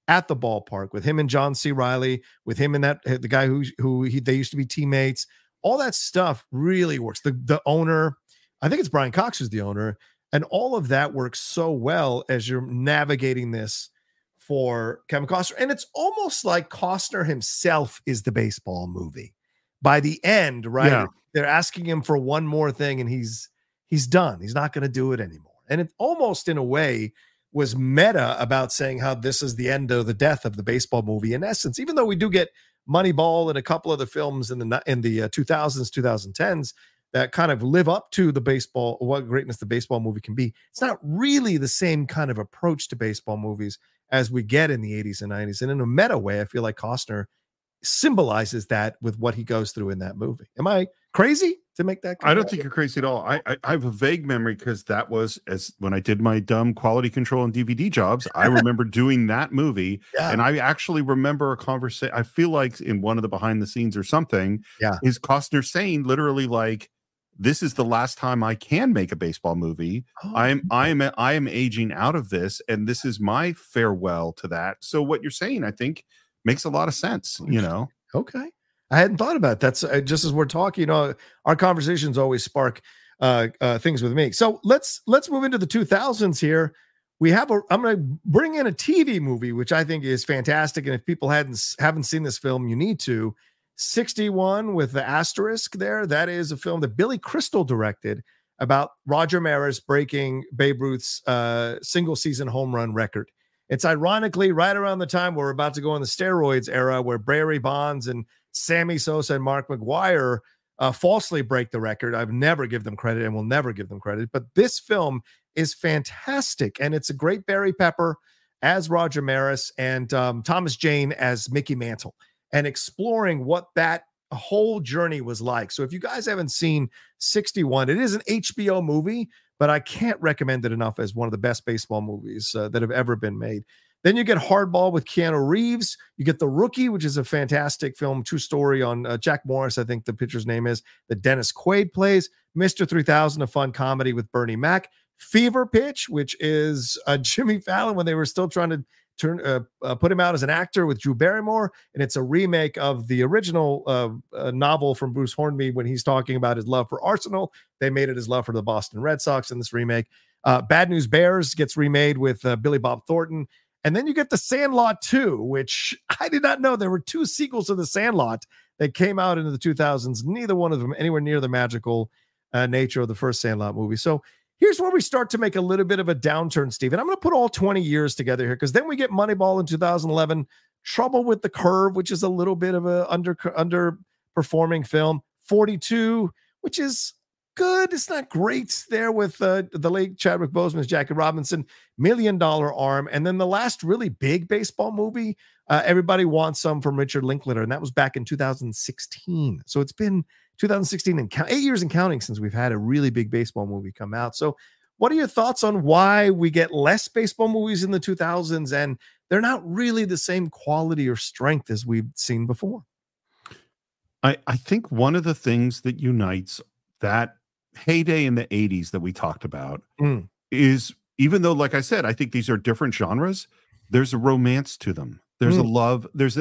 at the ballpark with him and John C. Reilly, with him and the guy they used to be teammates. All that stuff really works. The owner, I think it's Brian Cox who's the owner, and all of that works so well as you're navigating this for Kevin Costner. And it's almost like Costner himself is the baseball movie. By the end, right? Yeah. They're asking him for one more thing, and he's done. He's not going to do it anymore. And it almost, in a way, was meta about saying how this is the end of the death of the baseball movie. In essence, even though we do get Moneyball and a couple of the films in the 2000s, 2010s that kind of live up to the baseball, what greatness the baseball movie can be, it's not really the same kind of approach to baseball movies as we get in the 80s and 90s. And in a meta way, I feel like Costner symbolizes that with what he goes through in that movie. Am I crazy to make that? I don't think you're crazy at all. I have a vague memory because that was when I did my dumb quality control and DVD jobs. I remember doing that movie, and I actually remember a conversation. I feel like in one of the behind the scenes or something, is Costner saying literally like, "This is the last time I can make a baseball movie. I am aging out of this, and this is my farewell to that." So what you're saying, I think, makes a lot of sense. You know? Okay. I hadn't thought about it. That's just as we're talking, our conversations always spark things with me. So let's move into the 2000s here. I'm going to bring in a TV movie, which I think is fantastic. And if people haven't seen this film, you need to. 61 with the asterisk there. That is a film that Billy Crystal directed about Roger Maris breaking Babe Ruth's single season home run record. It's ironically right around the time we're about to go in the steroids era where Barry Bonds and Sammy Sosa and Mark McGwire falsely break the record. I've never give them credit and will never give them credit. But this film is fantastic. And it's a great Barry Pepper as Roger Maris and Thomas Jane as Mickey Mantle, and exploring what that whole journey was like. So if you guys haven't seen 61, it is an HBO movie, but I can't recommend it enough as one of the best baseball movies that have ever been made. Then you get Hardball with Keanu Reeves. You get The Rookie, which is a fantastic film, true story on Jack Morris, I think the pitcher's name is, that Dennis Quaid plays. Mr. 3000, a fun comedy with Bernie Mac. Fever Pitch, which is Jimmy Fallon when they were still trying to put him out as an actor with Drew Barrymore, and it's a remake of the original novel from Bruce Hornby when he's talking about his love for Arsenal. They made it his love for the Boston Red Sox in this remake. Bad News Bears gets remade with Billy Bob Thornton. And then you get The Sandlot 2, which I did not know there were 2 sequels to The Sandlot that came out into the 2000s. Neither one of them anywhere near the magical nature of the first Sandlot movie. So here's where we start to make a little bit of a downturn, Steve. And I'm going to put all 20 years together here because then we get Moneyball in 2011, Trouble with the Curve, which is a little bit of a underperforming film, 42, which is good. It's not great there with the late Chadwick Boseman's Jackie Robinson, $1 Million Arm. And then the last really big baseball movie, Everybody Wants Some from Richard Linklater. And that was back in 2016. So it's been 2016 and 8 years and counting since we've had a really big baseball movie come out. So what are your thoughts on why we get less baseball movies in the 2000s and they're not really the same quality or strength as we've seen before? I think one of the things that unites that heyday in the 80s that we talked about is, even though, like I said, I think these are different genres, there's a romance to them. There's a love. There's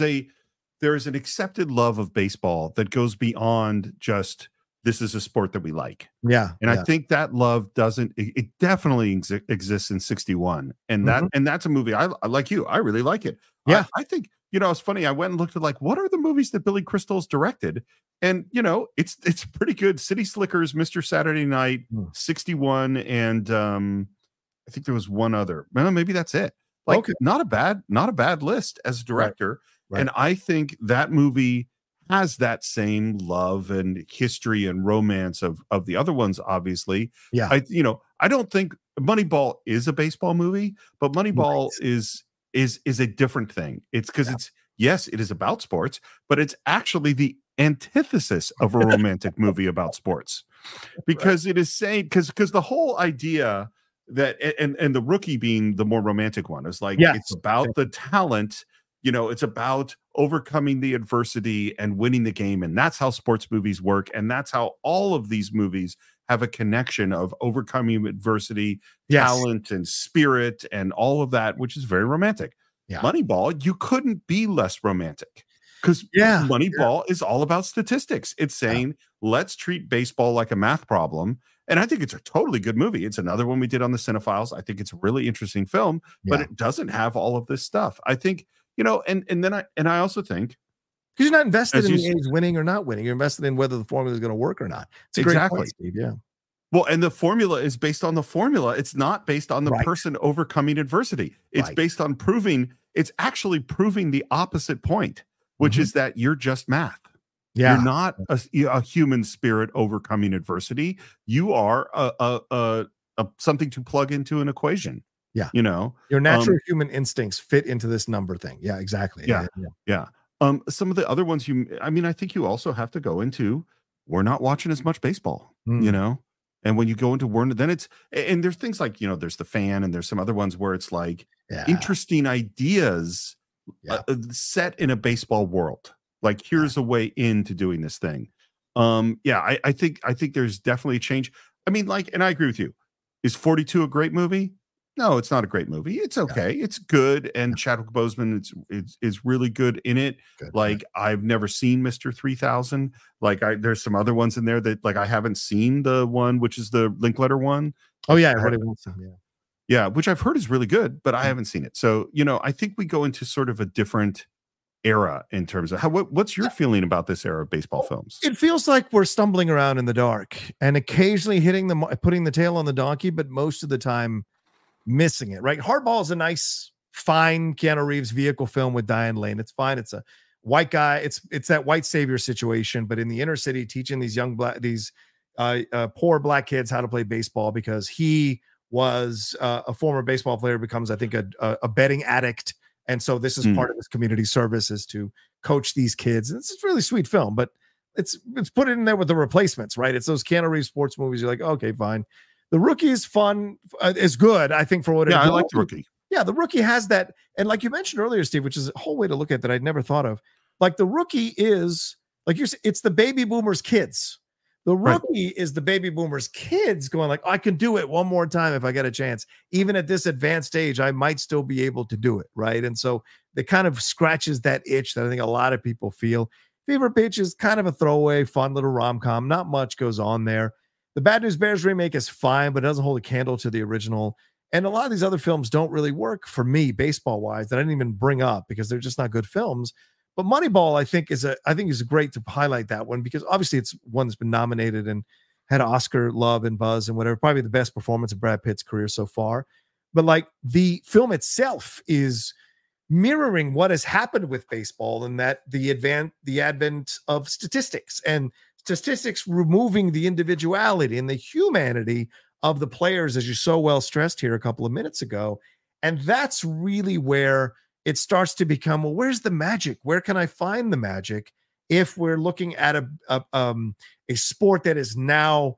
an accepted love of baseball that goes beyond just this is a sport that we like. Yeah. And I think that love it definitely exists in 61. And that's a movie I like you. I really like it. Yeah. I think, it's funny. I went and looked at like, what are the movies that Billy Crystal's directed? And, it's pretty good. City Slickers, Mr. Saturday Night, 61. And I think there was one other. Well, maybe that's it. Like, okay. Not a bad list as a director. Right. And I think that movie has that same love and history and romance of the other ones, obviously. Yeah. I don't think Moneyball is a baseball movie, but Moneyball is a different thing. It's because it is about sports, but it's actually the antithesis of a romantic movie about sports, because it is saying, because the whole idea that, and The Rookie being the more romantic one, is like, it's about the talent. It's about overcoming the adversity and winning the game. And that's how sports movies work. And that's how all of these movies have a connection of overcoming adversity, talent, and spirit, and all of that, which is very romantic. Yeah. Moneyball, you couldn't be less romantic because Moneyball is all about statistics. It's saying, let's treat baseball like a math problem. And I think it's a totally good movie. It's another one we did on the Cinephiles. I think it's a really interesting film, but it doesn't have all of this stuff. I think, and I also think, because you're not invested in the A's winning or not winning. You're invested in whether the formula is going to work or not. It's a great point, Steve. Yeah. Well, and the formula is based on the formula. It's not based on the person overcoming adversity. It's based on it's actually proving the opposite point, which is that you're just math. Yeah. You're not a human spirit overcoming adversity. You are a something to plug into an equation. Yeah. Your natural human instincts fit into this number thing. Yeah, exactly. Yeah. Some of the other ones I think you also have to go into, we're not watching as much baseball, and when you go into then and there's things like, there's The Fan and there's some other ones where it's like interesting ideas set in a baseball world. Like, here's a way into doing this thing. I think there's definitely a change. I mean, and I agree with you. Is 42 a great movie? No, it's not a great movie. It's okay. It's good. And Chadwick Boseman is really good in it. I've never seen Mr. 3000. There's some other ones in there that I haven't seen, the one, which is the Linkletter one. Oh yeah. I heard it once. Yeah. Which I've heard is really good, but I haven't seen it. So, I think we go into sort of a different era in terms of what's your feeling about this era of baseball films? It feels like we're stumbling around in the dark and occasionally putting the tail on the donkey, but most of the time missing it, right? Hardball is a nice, fine Keanu Reeves vehicle film with Diane Lane. It's fine. It's a white guy. It's that white savior situation, but in the inner city, teaching these poor black kids how to play baseball because he was a former baseball player, becomes, I think, a betting addict. And so this is part of his community service, is to coach these kids. And it's a really sweet film, but it's put in there with The Replacements, right? It's those Keanu Reeves sports movies. You're like, okay, fine. The Rookie is fun, is good, I think, for what it is. Yeah, I like The Rookie. Yeah, The Rookie has that. And like you mentioned earlier, Steve, which is a whole way to look at that I'd never thought of. Like, The Rookie is, like you said, it's the baby boomers' kids. The Rookie is the baby boomers' kids going like, I can do it one more time if I get a chance. Even at this advanced age, I might still be able to do it, right? And so it kind of scratches that itch that I think a lot of people feel. Fever Pitch is kind of a throwaway, fun little rom-com. Not much goes on there. The Bad News Bears remake is fine, but it doesn't hold a candle to the original. And a lot of these other films don't really work for me, baseball-wise, that I didn't even bring up because they're just not good films. But Moneyball, I think is great to highlight that one, because obviously it's one that's been nominated and had Oscar love and buzz and whatever. Probably the best performance of Brad Pitt's career so far. But like, the film itself is mirroring what has happened with baseball, and that the advent of statistics and statistics removing the individuality and the humanity of the players, as you so well stressed here a couple of minutes ago. And that's really where it starts to become, well, where's the magic? Where can I find the magic if we're looking at a sport that is now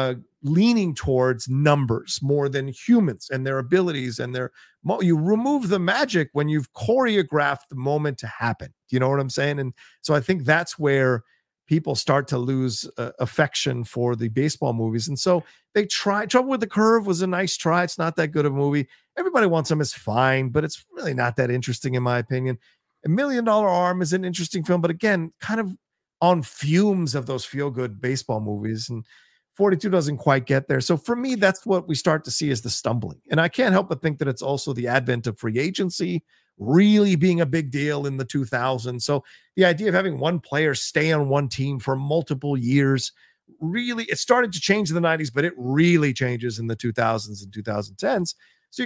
leaning towards numbers more than humans and their abilities and you remove the magic when you've choreographed the moment to happen. Do you know what I'm saying? And so I think that's where people start to lose affection for the baseball movies. And so they try. Trouble with the Curve was a nice try. It's not that good of a movie. Everybody Wants Them is fine, but it's really not that interesting in my opinion. $1 Million Arm is an interesting film, but again, kind of on fumes of those feel-good baseball movies. And 42 doesn't quite get there. So for me, that's what we start to see as the stumbling. And I can't help but think that it's also the advent of free agency really being a big deal in the 2000s. So the idea of having one player stay on one team for multiple years, really, it started to change in the 90s, but it really changes in the 2000s and 2010s. So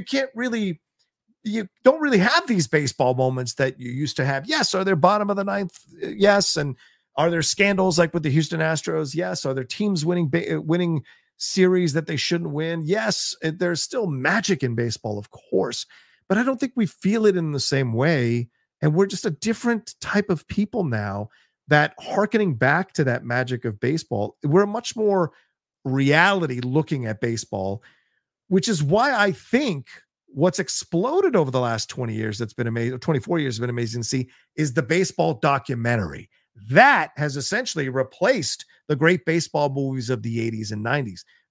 you don't really have these baseball moments that you used to have. Yes. Are there bottom of the ninth? Yes. And are there scandals like with the Houston Astros? Yes. Are there teams winning series that they shouldn't win? Yes. There's still magic in baseball, of course, but I don't think we feel it in the same way. And we're just a different type of people now, that hearkening back to that magic of baseball, we're much more reality looking at baseball, which is why I think what's exploded over the last 20 years that's been amazing, 24 years has been amazing to see, is the baseball documentary. That has essentially replaced the great baseball movies of the 80s and 90s.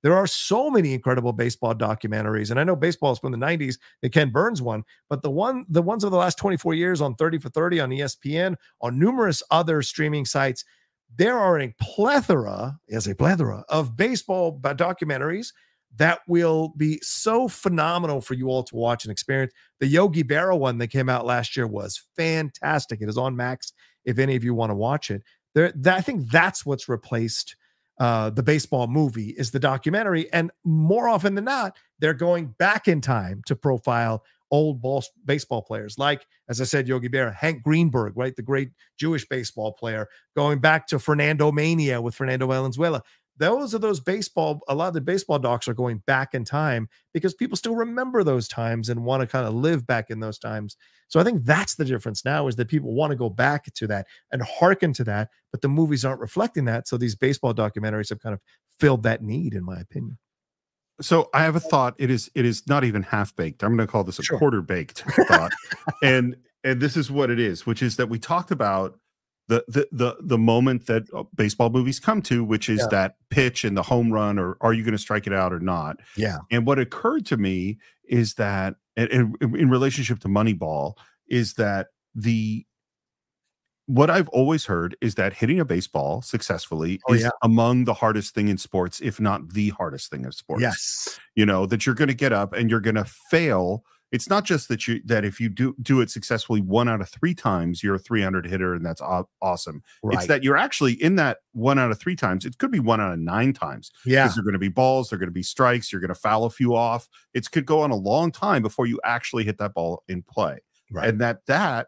There are so many incredible baseball documentaries. And I know baseball is from the 90s, the Ken Burns one, but the ones of the last 24 years on 30 for 30 on ESPN, on numerous other streaming sites, there are a plethora of baseball documentaries that will be so phenomenal for you all to watch and experience. The Yogi Berra one that came out last year was fantastic. It is on Max if any of you want to watch it. I think that's what's replaced the baseball movie is the documentary. And more often than not, they're going back in time to profile old baseball players. Like, as I said, Yogi Berra, Hank Greenberg, right? The great Jewish baseball player, going back to Fernando Mania with Fernando Valenzuela. A lot of the baseball docs are going back in time because people still remember those times and want to kind of live back in those times. So I think that's the difference now, is that people want to go back to that and hearken to that, but the movies aren't reflecting that. So these baseball documentaries have kind of filled that need, in my opinion. So I have a thought. It is not even half baked. I'm going to call this a quarter baked thought. and this is what it is, which is that we talked about the moment that baseball movies come to, which is that pitch and the home run, or are you going to strike it out or not? Yeah. And what occurred to me is that in relationship to Moneyball is that what I've always heard is that hitting a baseball successful is among the hardest thing in sports, if not the hardest thing in sports. Yes. That you're going to get up and you're going to fail. It's not just that if you do it successfully 1 out of 3 times, you're a 300 hitter and that's awesome. Right. It's that you're actually in that 1 out of 3 times. It could be 1 out of 9 times. Yeah. Because they're going to be balls, they're going to be strikes, you're going to foul a few off. It could go on a long time before you actually hit that ball in play. Right. And that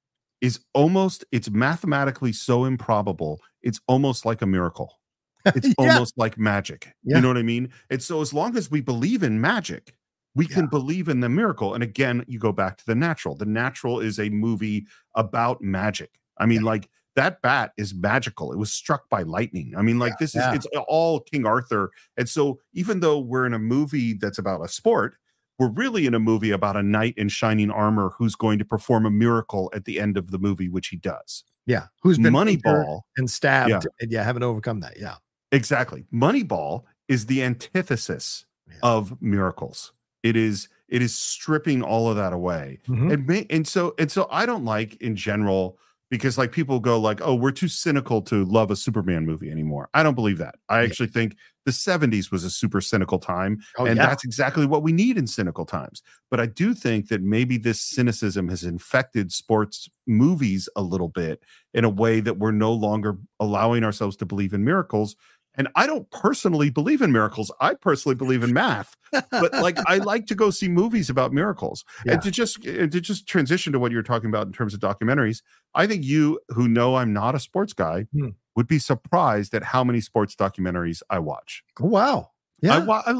is it's mathematically so improbable. It's almost like a miracle. It's almost like magic. Yeah. You know what I mean? And so as long as we believe in magic, we can believe in the miracle. And again, you go back to The Natural. The Natural is a movie about magic. I mean, like that bat is magical. It was struck by lightning. I mean, like it's all King Arthur. And so even though we're in a movie that's about a sport, we're really in a movie about a knight in shining armor who's going to perform a miracle at the end of the movie, which he does. Yeah. Who's been Moneyball and stabbed and haven't overcome that. Yeah. Exactly. Moneyball is the antithesis of miracles. It is stripping all of that away. Mm-hmm. And so I don't like in general, because like people go like, oh, we're too cynical to love a Superman movie anymore. I don't believe that. I actually think the 70s was a super cynical time. That's exactly what we need in cynical times. But I do think that maybe this cynicism has infected sports movies a little bit in a way that we're no longer allowing ourselves to believe in miracles. And I don't personally believe in miracles. I personally believe in math, but like I like to go see movies about miracles. And to just transition to what you're talking about in terms of documentaries, I think you, who know I'm not a sports guy, would be surprised at how many sports documentaries I watch. Oh, wow. Yeah.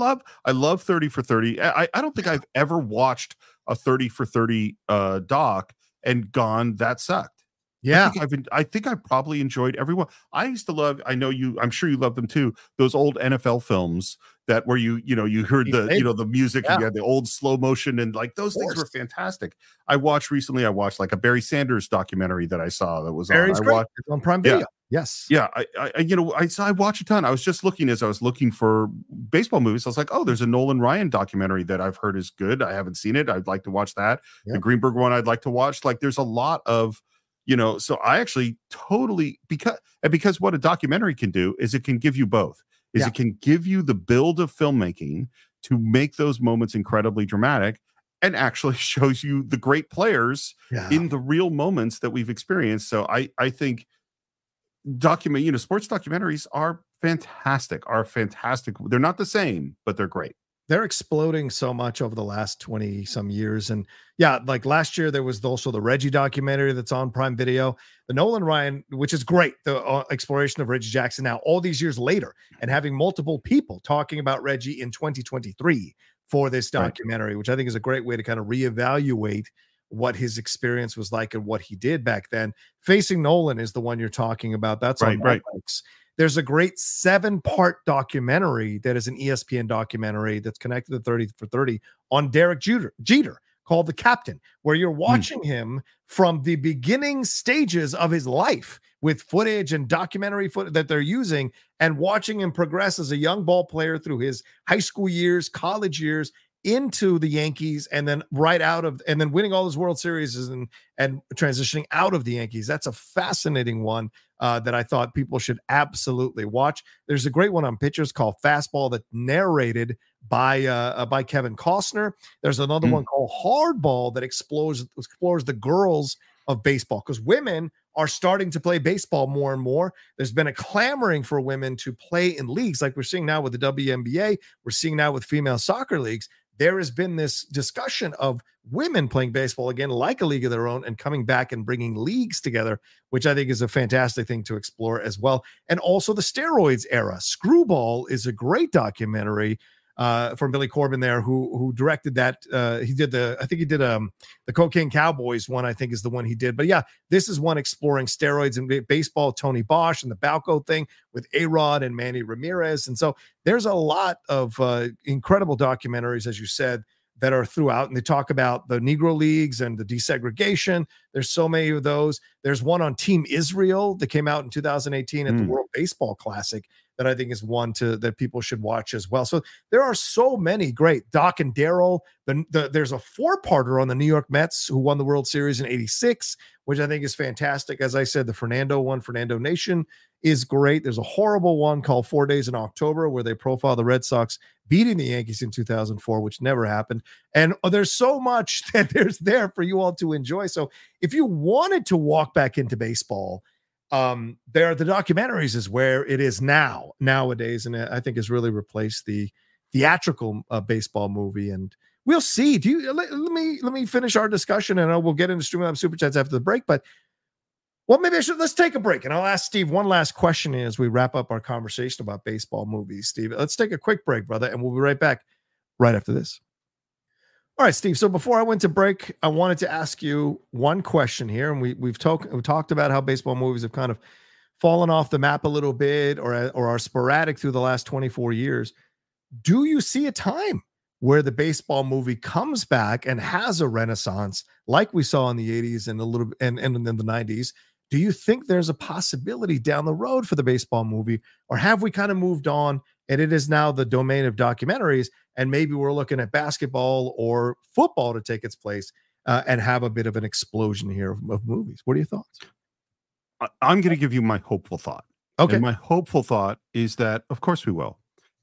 I love 30 for 30. I don't think I've ever watched a 30 for 30 doc and gone, that sucked. Yeah. I think I probably enjoyed everyone. I used to love, I'm sure you love them too, those old NFL films that where you heard the music and you had the old slow motion and like those things were fantastic. I watched like a Barry Sanders documentary that I saw that was Barry's on. It's on Prime Video. Yes. Yeah. I watch a ton. I was just looking for baseball movies. I was like, oh, there's a Nolan Ryan documentary that I've heard is good. I haven't seen it. I'd like to watch that. Yeah. The Greenberg one I'd like to watch. Like there's a lot of, so I actually totally, because what a documentary can do is it can give you both. It can give you the build of filmmaking to make those moments incredibly dramatic and actually shows you the great players in the real moments that we've experienced. So I think sports documentaries are fantastic. They're not the same, but they're great. They're exploding so much over the last 20 some years. And like last year, there was also the Reggie documentary that's on Prime Video, the Nolan Ryan, which is great. The exploration of Reggie Jackson now, all these years later, and having multiple people talking about Reggie in 2023 for this documentary, which I think is a great way to kind of reevaluate what his experience was like and what he did back then. Facing Nolan is the one you're talking about. That's on Netflix. There's a great 7-part documentary that is an ESPN documentary that's connected to 30 for 30 on Derek Jeter called The Captain, where you're watching him from the beginning stages of his life with footage and documentary footage that they're using, and watching him progress as a young ball player through his high school years, college years, into the Yankees, and then and then winning all his World Series and transitioning out of the Yankees. That's a fascinating one that I thought people should absolutely watch. There's a great one on pitchers called Fastball that narrated by Kevin Costner. There's another one called Hardball that explores the girls of baseball, because women are starting to play baseball more and more. There's been a clamoring for women to play in leagues like we're seeing now with the WNBA. We're seeing now with female soccer leagues. There has been this discussion of women playing baseball again, like a league of their own, and coming back and bringing leagues together, which I think is a fantastic thing to explore as well. And also the steroids era. Screwball is a great documentary from Billy Corben there, who directed that. He did the Cocaine Cowboys one, I think is the one he did. But yeah, this is one exploring steroids in baseball, Tony Bosch and the Balco thing with A-Rod and Manny Ramirez. And so there's a lot of incredible documentaries, as you said, that are throughout, and they talk about the Negro Leagues and the desegregation. There's so many of those. There's one on Team Israel that came out in 2018 at the World Baseball Classic that I think is one that people should watch as well. So there are so many great. Doc and Daryl. There's a 4-parter on the New York Mets, who won the World Series in '86, which I think is fantastic. As I said, the Fernando one, Fernando Nation, is great. There's a horrible one called 4 Days in October, where they profile the Red Sox beating the Yankees in 2004, which never happened. And there's so much that there's there for you all to enjoy. So if you wanted to walk back into baseball, there are the documentaries is where it is nowadays, and I think has really replaced the theatrical baseball movie. And we'll see. Let me finish our discussion, and we'll get into Streaming Lab Super Chats after the break. But maybe let's take a break, and I'll ask Steve one last question as we wrap up our conversation about baseball movies. Steve, let's take a quick break, brother, and we'll be right back right after this. All right, Steve. So before I went to break, I wanted to ask you one question here, and we've talked about how baseball movies have kind of fallen off the map a little bit, or are sporadic through the last 24 years. Do you see a time where the baseball movie comes back and has a renaissance, like we saw in the 80s and and in the 90s? Do you think there's a possibility down the road for the baseball movie, or have we kind of moved on and it is now the domain of documentaries, and maybe we're looking at basketball or football to take its place and have a bit of an explosion here of movies? What are your thoughts? I'm going to give you my hopeful thought. Okay. And my hopeful thought is that, of course we will.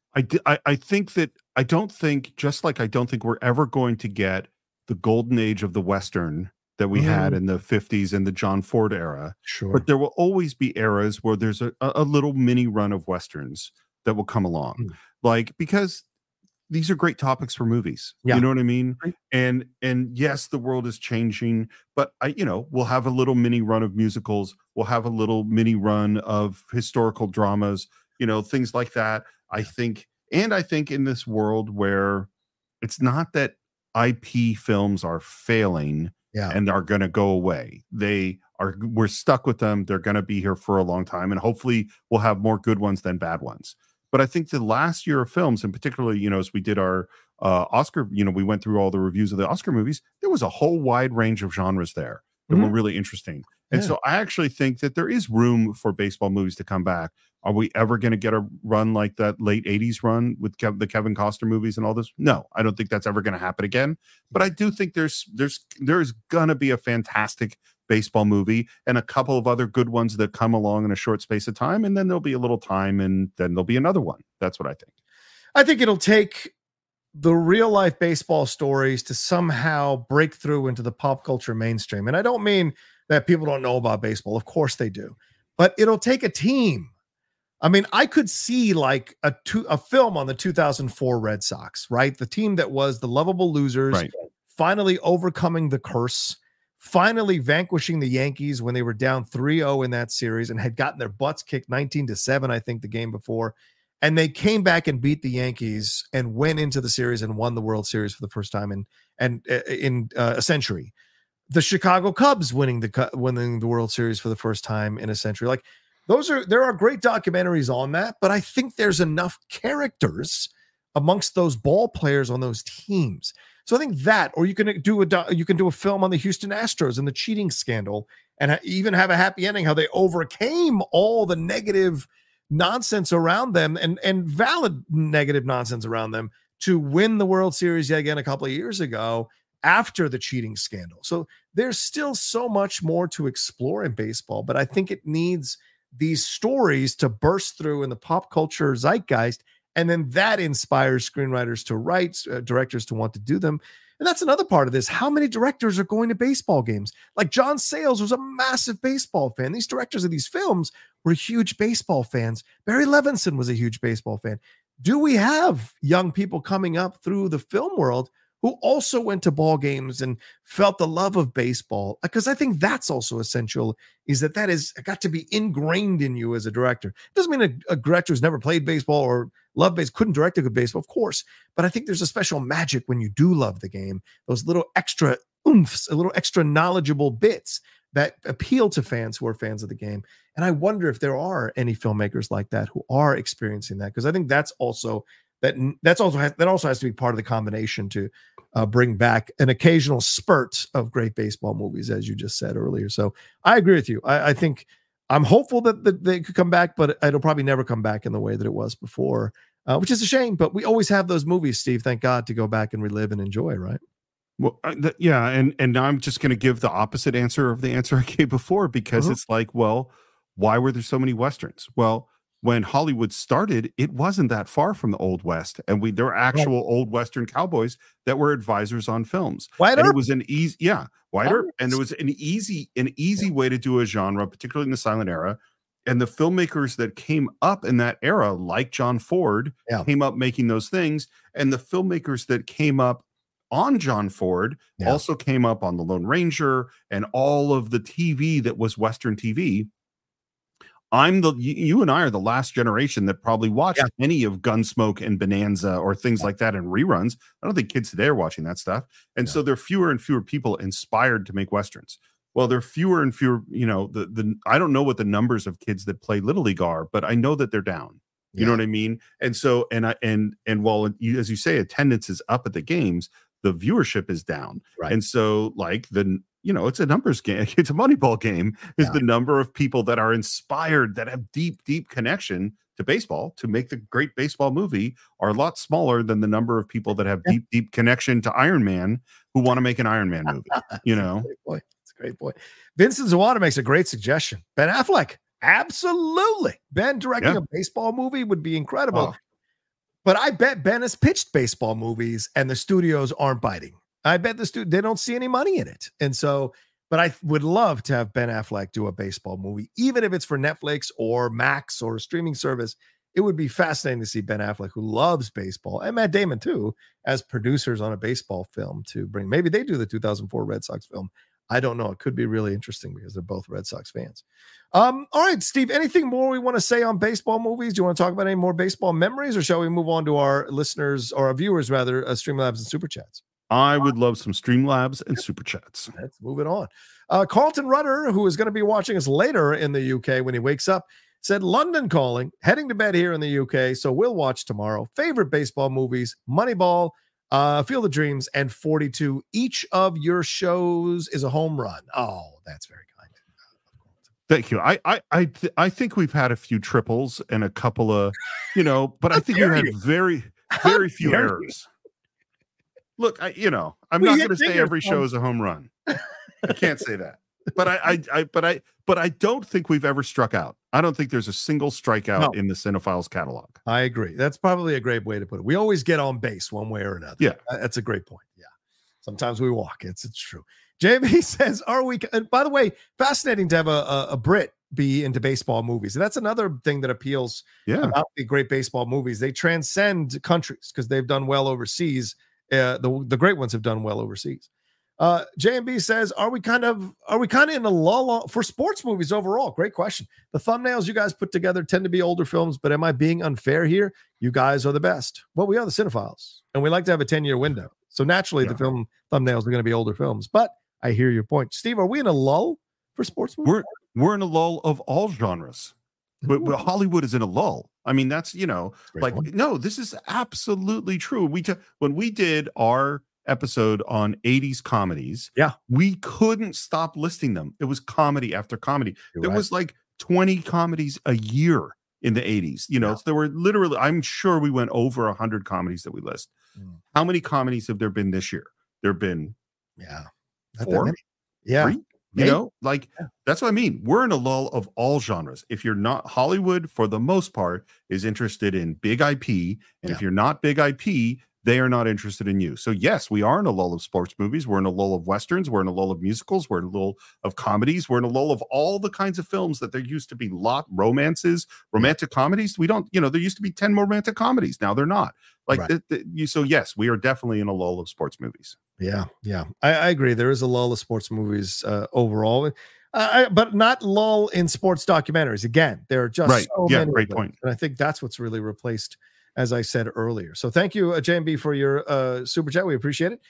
I think that I don't think we're ever going to get the golden age of the Western that we had in the 50s and the John Ford era. Sure. But there will always be eras where there's a little mini run of Westerns that will come along. Because these are great topics for movies. Yeah. You know what I mean? And yes, the world is changing, but we'll have a little mini run of musicals. We'll have a little mini run of historical dramas, things like that. I think in this world where it's not that IP films are failing and are going to go away. We're stuck with them. They're going to be here for a long time. And hopefully we'll have more good ones than bad ones. But I think the last year of films, and particularly, as we did our Oscar, we went through all the reviews of the Oscar movies, there was a whole wide range of genres there that were really interesting. And so I actually think that there is room for baseball movies to come back. Are we ever going to get a run like that late 80s run with the Kevin Costner movies and all this? No, I don't think that's ever going to happen again. But I do think there's going to be a fantastic baseball movie and a couple of other good ones that come along in a short space of time. And then there'll be a little time and then there'll be another one. That's what I think. I think it'll take the real life baseball stories to somehow break through into the pop culture mainstream. And I don't mean that people don't know about baseball. Of course they do. But it'll take a team. I mean, I could see like a film on the 2004 Red Sox, right? The team that was the lovable losers, finally overcoming the curse, finally vanquishing the Yankees when they were down 3-0 in that series and had gotten their butts kicked 19-7, I think, the game before. And they came back and beat the Yankees and went into the series and won the World Series for the first time in a century. The Chicago Cubs winning the World Series for the first time in a century. Like there are great documentaries on that, but I think there's enough characters amongst those ball players on those teams So I think that, or you can do a film on the Houston Astros and the cheating scandal, and even have a happy ending, how they overcame all the negative nonsense around them and valid negative nonsense around them to win the World Series yet again a couple of years ago after the cheating scandal. So there's still so much more to explore in baseball, but I think it needs these stories to burst through in the pop culture zeitgeist, and then that inspires screenwriters to write, directors to want to do them. And that's another part of this. How many directors are going to baseball games? Like John Sayles was a massive baseball fan. These directors of these films were huge baseball fans. Barry Levinson was a huge baseball fan. Do we have young people coming up through the film world who also went to ball games and felt the love of baseball? Because I think that's also essential, is that is got to be ingrained in you as a director. It doesn't mean a director who's never played baseball or loved baseball couldn't direct a good baseball, of course. But I think there's a special magic when you do love the game, those little extra oomphs, a little extra knowledgeable bits that appeal to fans who are fans of the game. And I wonder if there are any filmmakers like that who are experiencing that, because I think that also has to be part of the combination to bring back an occasional spurt of great baseball movies, as you just said earlier. So I agree with you. I think I'm hopeful that they could come back, but it'll probably never come back in the way that it was before, which is a shame. But we always have those movies, Steve, thank God, to go back and relive and enjoy, right? Well, yeah, and now I'm just going to give the opposite answer of the answer I gave before, because it's like, well, why were there so many Westerns? Well, when Hollywood started, it wasn't that far from the Old West, and there were actual old Western cowboys that were advisors on films. White and Earp? It was an easy, White Earp, and it was an easy way to do a genre, particularly in the silent era. And the filmmakers that came up in that era, like John Ford, came up making those things, and the filmmakers that came up on John Ford also came up on The Lone Ranger and all of the TV that was Western TV. You and I are the last generation that probably watched any of Gunsmoke and Bonanza or things like that in reruns. I don't think kids today are watching that stuff. And so there are fewer and fewer people inspired to make Westerns. Well, there are fewer and fewer, I don't know what the numbers of kids that play Little League are, but I know that they're down. You know what I mean? And so, and while as you say, attendance is up at the games, the viewership is down. Right. And so like it's a numbers game. It's a Moneyball game. Is the number of people that are inspired, that have deep connection to baseball to make the great baseball movie are a lot smaller than the number of people that have deep connection to Iron Man who want to make an Iron Man movie. It's a great point. Vincent Zawada makes a great suggestion. Ben Affleck. Absolutely. Ben directing a baseball movie would be incredible. Oh. But I bet Ben has pitched baseball movies and the studios aren't biting. I bet they don't see any money in it. And so, but I would love to have Ben Affleck do a baseball movie, even if it's for Netflix or Max or a streaming service. It would be fascinating to see Ben Affleck, who loves baseball, and Matt Damon too, as producers on a baseball film to bring. Maybe they do the 2004 Red Sox film. I don't know. It could be really interesting because they're both Red Sox fans. All right, Steve, anything more we want to say on baseball movies? Do you want to talk about any more baseball memories, or shall we move on to our listeners, or our viewers rather, Streamlabs and Super Chats? I would love some Streamlabs and Super Chats. Let's move it on. Carlton Rudder, who is going to be watching us later in the UK when he wakes up, said, London calling, heading to bed here in the UK, so we'll watch tomorrow. Favorite baseball movies, Moneyball, Field of Dreams, and 42. Each of your shows is a home run. Oh, that's very kind. Thank you. I think we've had a few triples and a couple of, but I think we had very few errors. Look, I'm not going to say every show is a home run. I can't say that. But I don't think we've ever struck out. I don't think there's a single strikeout in the Cinephiles catalog. I agree. That's probably a great way to put it. We always get on base one way or another. Yeah, that's a great point. Yeah, sometimes we walk. It's true. JB says, "Are we?" And by the way, fascinating to have a Brit be into baseball movies. And that's another thing that appeals about the great baseball movies. They transcend countries because they've done well overseas. The great ones have done well overseas. JMB says, are we kind of in a lull for sports movies overall? Great question. The thumbnails you guys put together tend to be older films, but am I being unfair here? You guys are the best. Well, we are the Cinephiles, and we like to have a 10-year window. So naturally, the film thumbnails are going to be older films. But I hear your point. Steve, are we in a lull for sports movies? We're in a lull of all genres. But Hollywood is in a lull. I mean, that's, this is absolutely true. When we did our episode on 80s comedies. Yeah. We couldn't stop listing them. It was comedy after comedy. There was like 20 comedies a year in the 80s. So there were literally, I'm sure we went over 100 comedies that we list. How many comedies have there been this year? There have been 4, 3. That's what I mean. We're in a lull of all genres. If you're not, Hollywood, for the most part, is interested in big IP. And if you're not big IP, they are not interested in you. So yes, we are in a lull of sports movies. We're in a lull of Westerns. We're in a lull of musicals. We're in a lull of comedies. We're in a lull of all the kinds of films that there used to be romantic comedies. We don't, there used to be 10 romantic comedies. Now they're not. So yes, we are definitely in a lull of sports movies. Yeah. I agree. There is a lull of sports movies overall, but not lull in sports documentaries. Again, there are just so many. Great point. And I think that's what's really replaced, as I said earlier. So thank you, JMB, for your super chat. We appreciate it.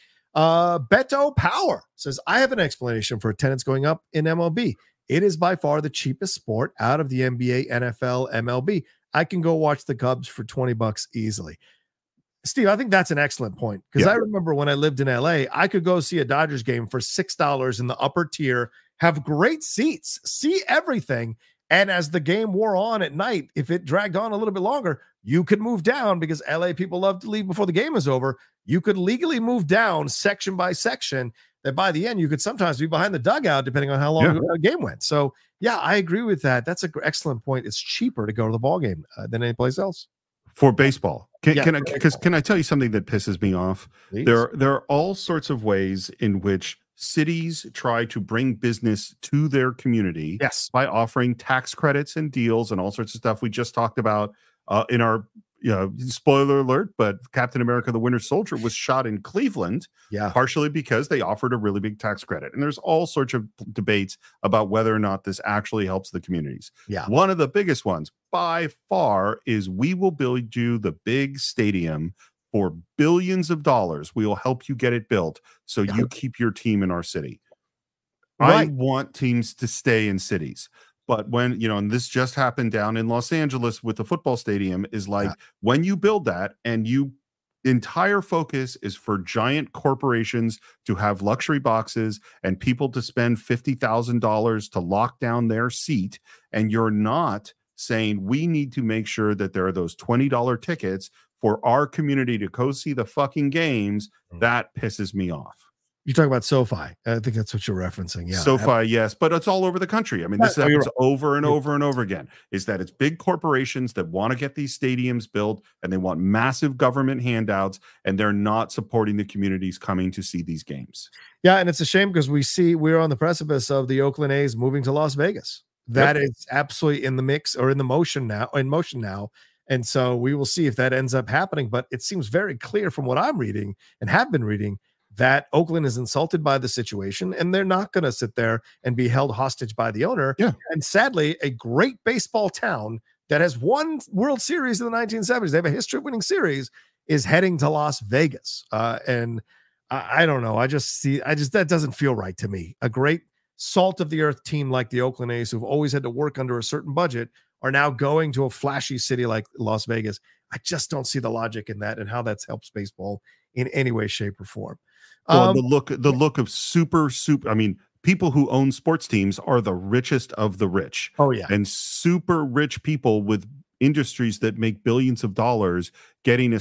Beto Power says, I have an explanation for attendance going up in MLB. It is by far the cheapest sport out of the NBA, NFL, MLB. I can go watch the Cubs for $20 easily. Steve, I think that's an excellent point, because I remember when I lived in LA, I could go see a Dodgers game for $6 in the upper tier, have great seats, see everything. And as the game wore on at night, if it dragged on a little bit longer, you could move down, because LA people love to leave before the game is over. You could legally move down section by section, that by the end, you could sometimes be behind the dugout, depending on how long the game went. So yeah, I agree with that. That's an excellent point. It's cheaper to go to the ball game than any place else. For baseball. Can I tell you something that pisses me off? Please. There are all sorts of ways in which cities try to bring business to their community by offering tax credits and deals and all sorts of stuff. We just talked about in our spoiler alert, but Captain America the Winter Soldier was shot in Cleveland, partially because they offered a really big tax credit. And there's all sorts of debates about whether or not this actually helps the communities. One of the biggest ones by far is, we will build you the big stadium for billions of dollars. We will help you get it built so you keep your team in our city. I want teams to stay in cities. But when, and this just happened down in Los Angeles with the football stadium, is like, when you build that and entire focus is for giant corporations to have luxury boxes and people to spend $50,000 to lock down their seat, and you're not saying, we need to make sure that there are those $20 tickets for our community to go see the fucking games, that pisses me off. You talk about SoFi. I think that's what you're referencing. Yeah, SoFi, yes, but it's all over the country. I mean, this happens over and over and over again. Is that it's big corporations that want to get these stadiums built, and they want massive government handouts, and they're not supporting the communities coming to see these games. Yeah, and it's a shame, because we're on the precipice of the Oakland A's moving to Las Vegas. That is absolutely in the mix, or in motion now. And so we will see if that ends up happening. But it seems very clear from what I'm reading and have been reading, that Oakland is insulted by the situation, and they're not going to sit there and be held hostage by the owner. And sadly, a great baseball town that has won World Series in the 1970s, they have a history of winning series, is heading to Las Vegas. And I don't know. That doesn't feel right to me. A great salt of the earth team like the Oakland A's, who've always had to work under a certain budget, are now going to a flashy city like Las Vegas. I just don't see the logic in that and how that helps baseball in any way, shape, or form. Well, the look of super. I mean, people who own sports teams are the richest of the rich. Oh yeah, and super rich people with industries that make billions of dollars, begging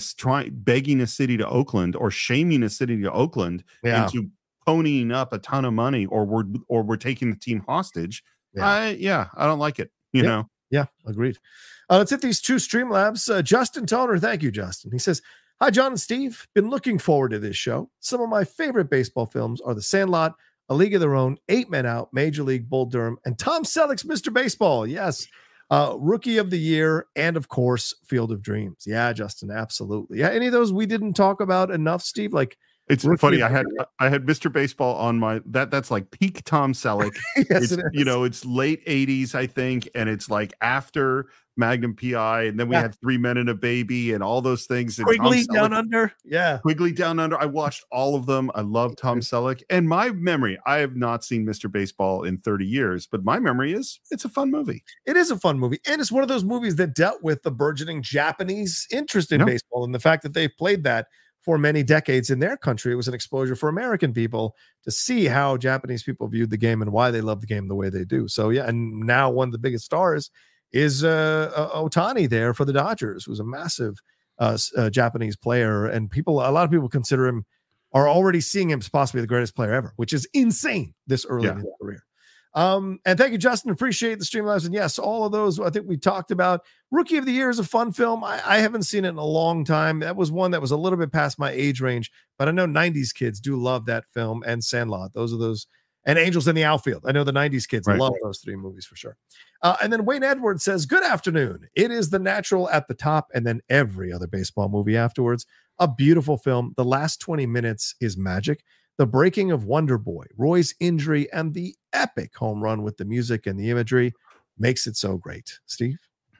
a city to Oakland, or shaming a city to Oakland into ponying up a ton of money, or we're taking the team hostage. I don't like it. You know. Yeah, agreed. Let's hit these two Streamlabs. Justin Toner, thank you, Justin. He says, hi, John and Steve. Been looking forward to this show. Some of my favorite baseball films are The Sandlot, A League of Their Own, 8 Men Out, Major League, Bull Durham, and Tom Selleck's Mr. Baseball. Yes. Rookie of the Year, and of course, Field of Dreams. Yeah, Justin, absolutely. Yeah, any of those we didn't talk about enough, Steve? Like, it's funny. I had Mr. Baseball on my that's like peak Tom Selleck. Yes, it's late 80s, I think, and it's like after Magnum PI, and then we had 3 Men and a Baby and all those things. And Quigley Down Under. Yeah. Quigley Down Under. I watched all of them. I love Tom Selleck. And my memory, I have not seen Mr. Baseball in 30 years, but my memory is it's a fun movie. It is a fun movie. And it's one of those movies that dealt with the burgeoning Japanese interest in baseball, and the fact that they've played that for many decades in their country, it was an exposure for American people to see how Japanese people viewed the game and why they love the game the way they do. So yeah, and now one of the biggest stars is Ohtani there for the Dodgers, who's a massive Japanese player, and a lot of people consider him, are already seeing him as possibly the greatest player ever, which is insane this early in his career. And thank you, Justin. Appreciate the Streamlabs. And yes, all of those I think we talked about. Rookie of the Year is a fun film. I haven't seen it in a long time. That was one that was a little bit past my age range, but I know 90s kids do love that film, and Sandlot. Those are those, and Angels in the Outfield. I know the 90s kids love those three movies for sure. And then Wayne Edwards says, good afternoon. It is The Natural at the top, and then every other baseball movie afterwards. A beautiful film. The last 20 minutes is magic. The breaking of Wonder Boy, Roy's injury, and the epic home run with the music and the imagery makes it so great. Steve?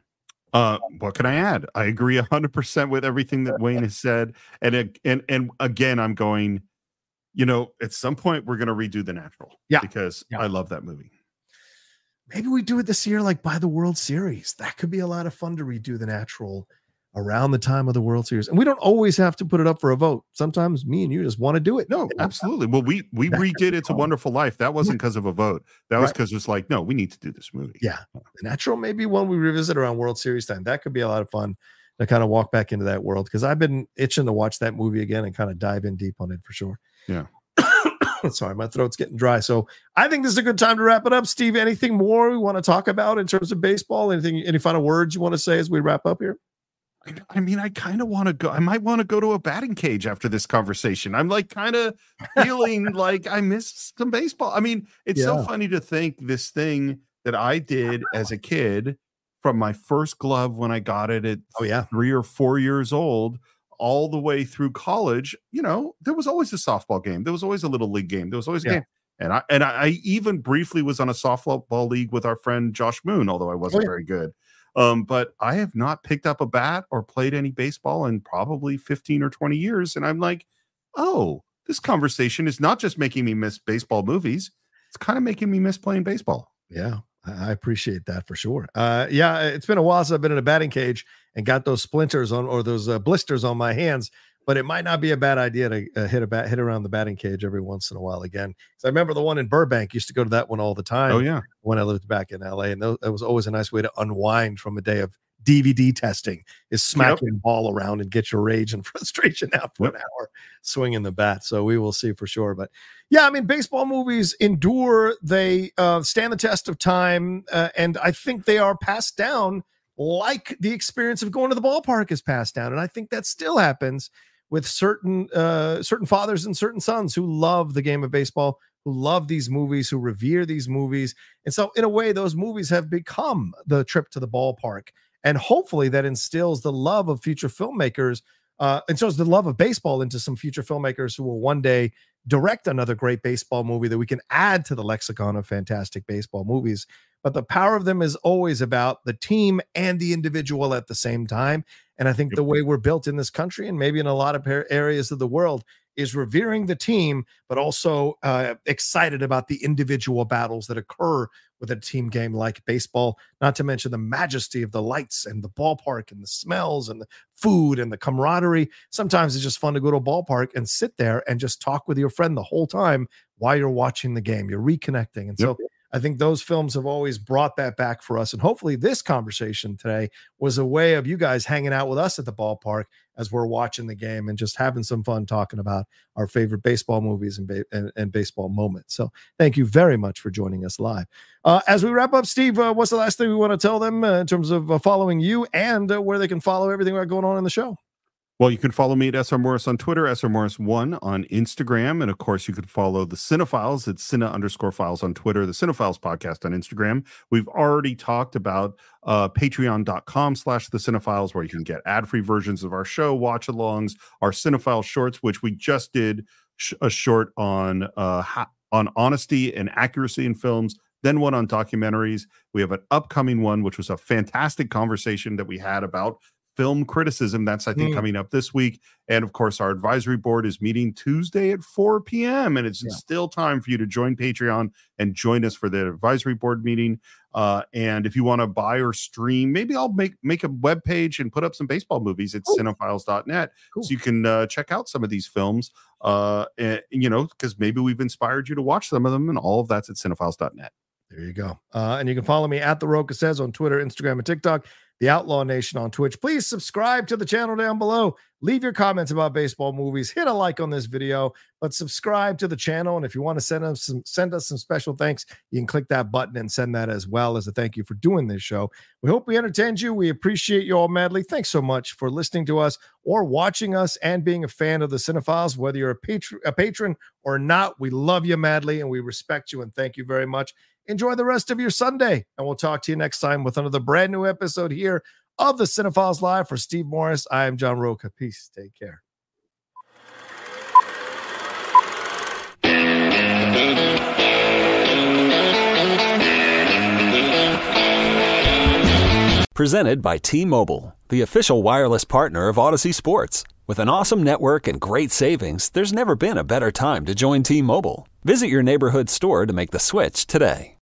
What can I add? I agree 100% with everything that Wayne has said. And again, I'm going, at some point we're going to redo The Natural. Yeah. Because I love that movie. Maybe we do it this year, like by the World Series. That could be a lot of fun to redo The Natural around the time of the World Series. And we don't always have to put it up for a vote. Sometimes me and you just want to do it. No, absolutely. Well, we redid It's a Wonderful Life. That wasn't because of a vote. That was because it's like, no, we need to do this movie. Yeah. The Natural may be one we revisit around World Series time. That could be a lot of fun to kind of walk back into that world, because I've been itching to watch that movie again and kind of dive in deep on it for sure. Yeah. Sorry, my throat's getting dry. So I think this is a good time to wrap it up. Steve, anything more we want to talk about in terms of baseball? Any final words you want to say as we wrap up here? I mean, I kind of want to go. I might want to go to a batting cage after this conversation. I'm like kind of feeling like I missed some baseball. I mean, it's so funny to think this thing that I did as a kid, from my first glove when I got it at 3 or 4 years old, all the way through college. There was always a softball game. There was always a little league game. There was always a game. And I even briefly was on a softball league with our friend Josh Moon, although I wasn't very good. But I have not picked up a bat or played any baseball in probably 15 or 20 years. And I'm like, oh, this conversation is not just making me miss baseball movies. It's kind of making me miss playing baseball. Yeah, I appreciate that for sure. It's been a while since I've been in a batting cage and got those splinters on, or those blisters on my hands. But it might not be a bad idea to hit around the batting cage every once in a while again. Because I remember the one in Burbank, used to go to that one all the time. Oh yeah, when I lived back in LA, and that was always a nice way to unwind from a day of DVD testing. Is smacking the ball around and get your rage and frustration out for an hour swinging the bat. So we will see for sure. But yeah, I mean, baseball movies endure; they stand the test of time, and I think they are passed down like the experience of going to the ballpark is passed down, and I think that still happens with certain fathers and certain sons who love the game of baseball, who love these movies, who revere these movies. And so in a way, those movies have become the trip to the ballpark. And hopefully that instills the love of future filmmakers, and so is the love of baseball into some future filmmakers who will one day direct another great baseball movie that we can add to the lexicon of fantastic baseball movies. But the power of them is always about the team and the individual at the same time. And I think the way we're built in this country, and maybe in a lot of areas of the world, is revering the team, but also excited about the individual battles that occur with a team game like baseball, not to mention the majesty of the lights and the ballpark and the smells and the food and the camaraderie. Sometimes it's just fun to go to a ballpark and sit there and just talk with your friend the whole time while you're watching the game. You're reconnecting. And so I think those films have always brought that back for us. And hopefully this conversation today was a way of you guys hanging out with us at the ballpark as we're watching the game and just having some fun talking about our favorite baseball movies and baseball moments. So thank you very much for joining us live. As we wrap up, Steve, what's the last thing we want to tell them in terms of following you and where they can follow everything we got going on in the show? Well, you can follow me at SR Morris on Twitter, SR Morris1 on Instagram. And of course, you can follow the Cinephiles at Cine_Files on Twitter, the Cinephiles podcast on Instagram. We've already talked about patreon.com/the Cinephiles, where you can get ad-free versions of our show, watch alongs, our Cinephile shorts, which we just did a short on honesty and accuracy in films, then one on documentaries. We have an upcoming one, which was a fantastic conversation that we had about film criticism. That's, I think, coming up this week. And of course, our advisory board is meeting Tuesday at 4 p.m. And it's still time for you to join Patreon and join us for the advisory board meeting. And if you want to buy or stream, maybe I'll make a web page and put up some baseball movies at cinephiles.net. So you can check out some of these films, and, because maybe we've inspired you to watch some of them, and all of that's at cinephiles.net. There you go. And you can follow me at The Rocha Says on Twitter, Instagram, and TikTok. The Outlaw Nation on Twitch. Please subscribe to the channel down below. Leave your comments about baseball movies. Hit a like on this video, but subscribe to the channel. And if you want to send us some special thanks, you can click that button and send that as well as a thank you for doing this show. We hope we entertained you. We appreciate you all madly. Thanks so much for listening to us or watching us and being a fan of the Cinephiles, whether you're a patron or not. We love you madly and we respect you and thank you very much. Enjoy the rest of your Sunday, and we'll talk to you next time with another brand new episode here of the Cinephiles Live. For Steve Morris, I am John Rocha. Peace. Take care. Presented by T-Mobile, the official wireless partner of Odyssey Sports. With an awesome network and great savings, there's never been a better time to join T-Mobile. Visit your neighborhood store to make the switch today.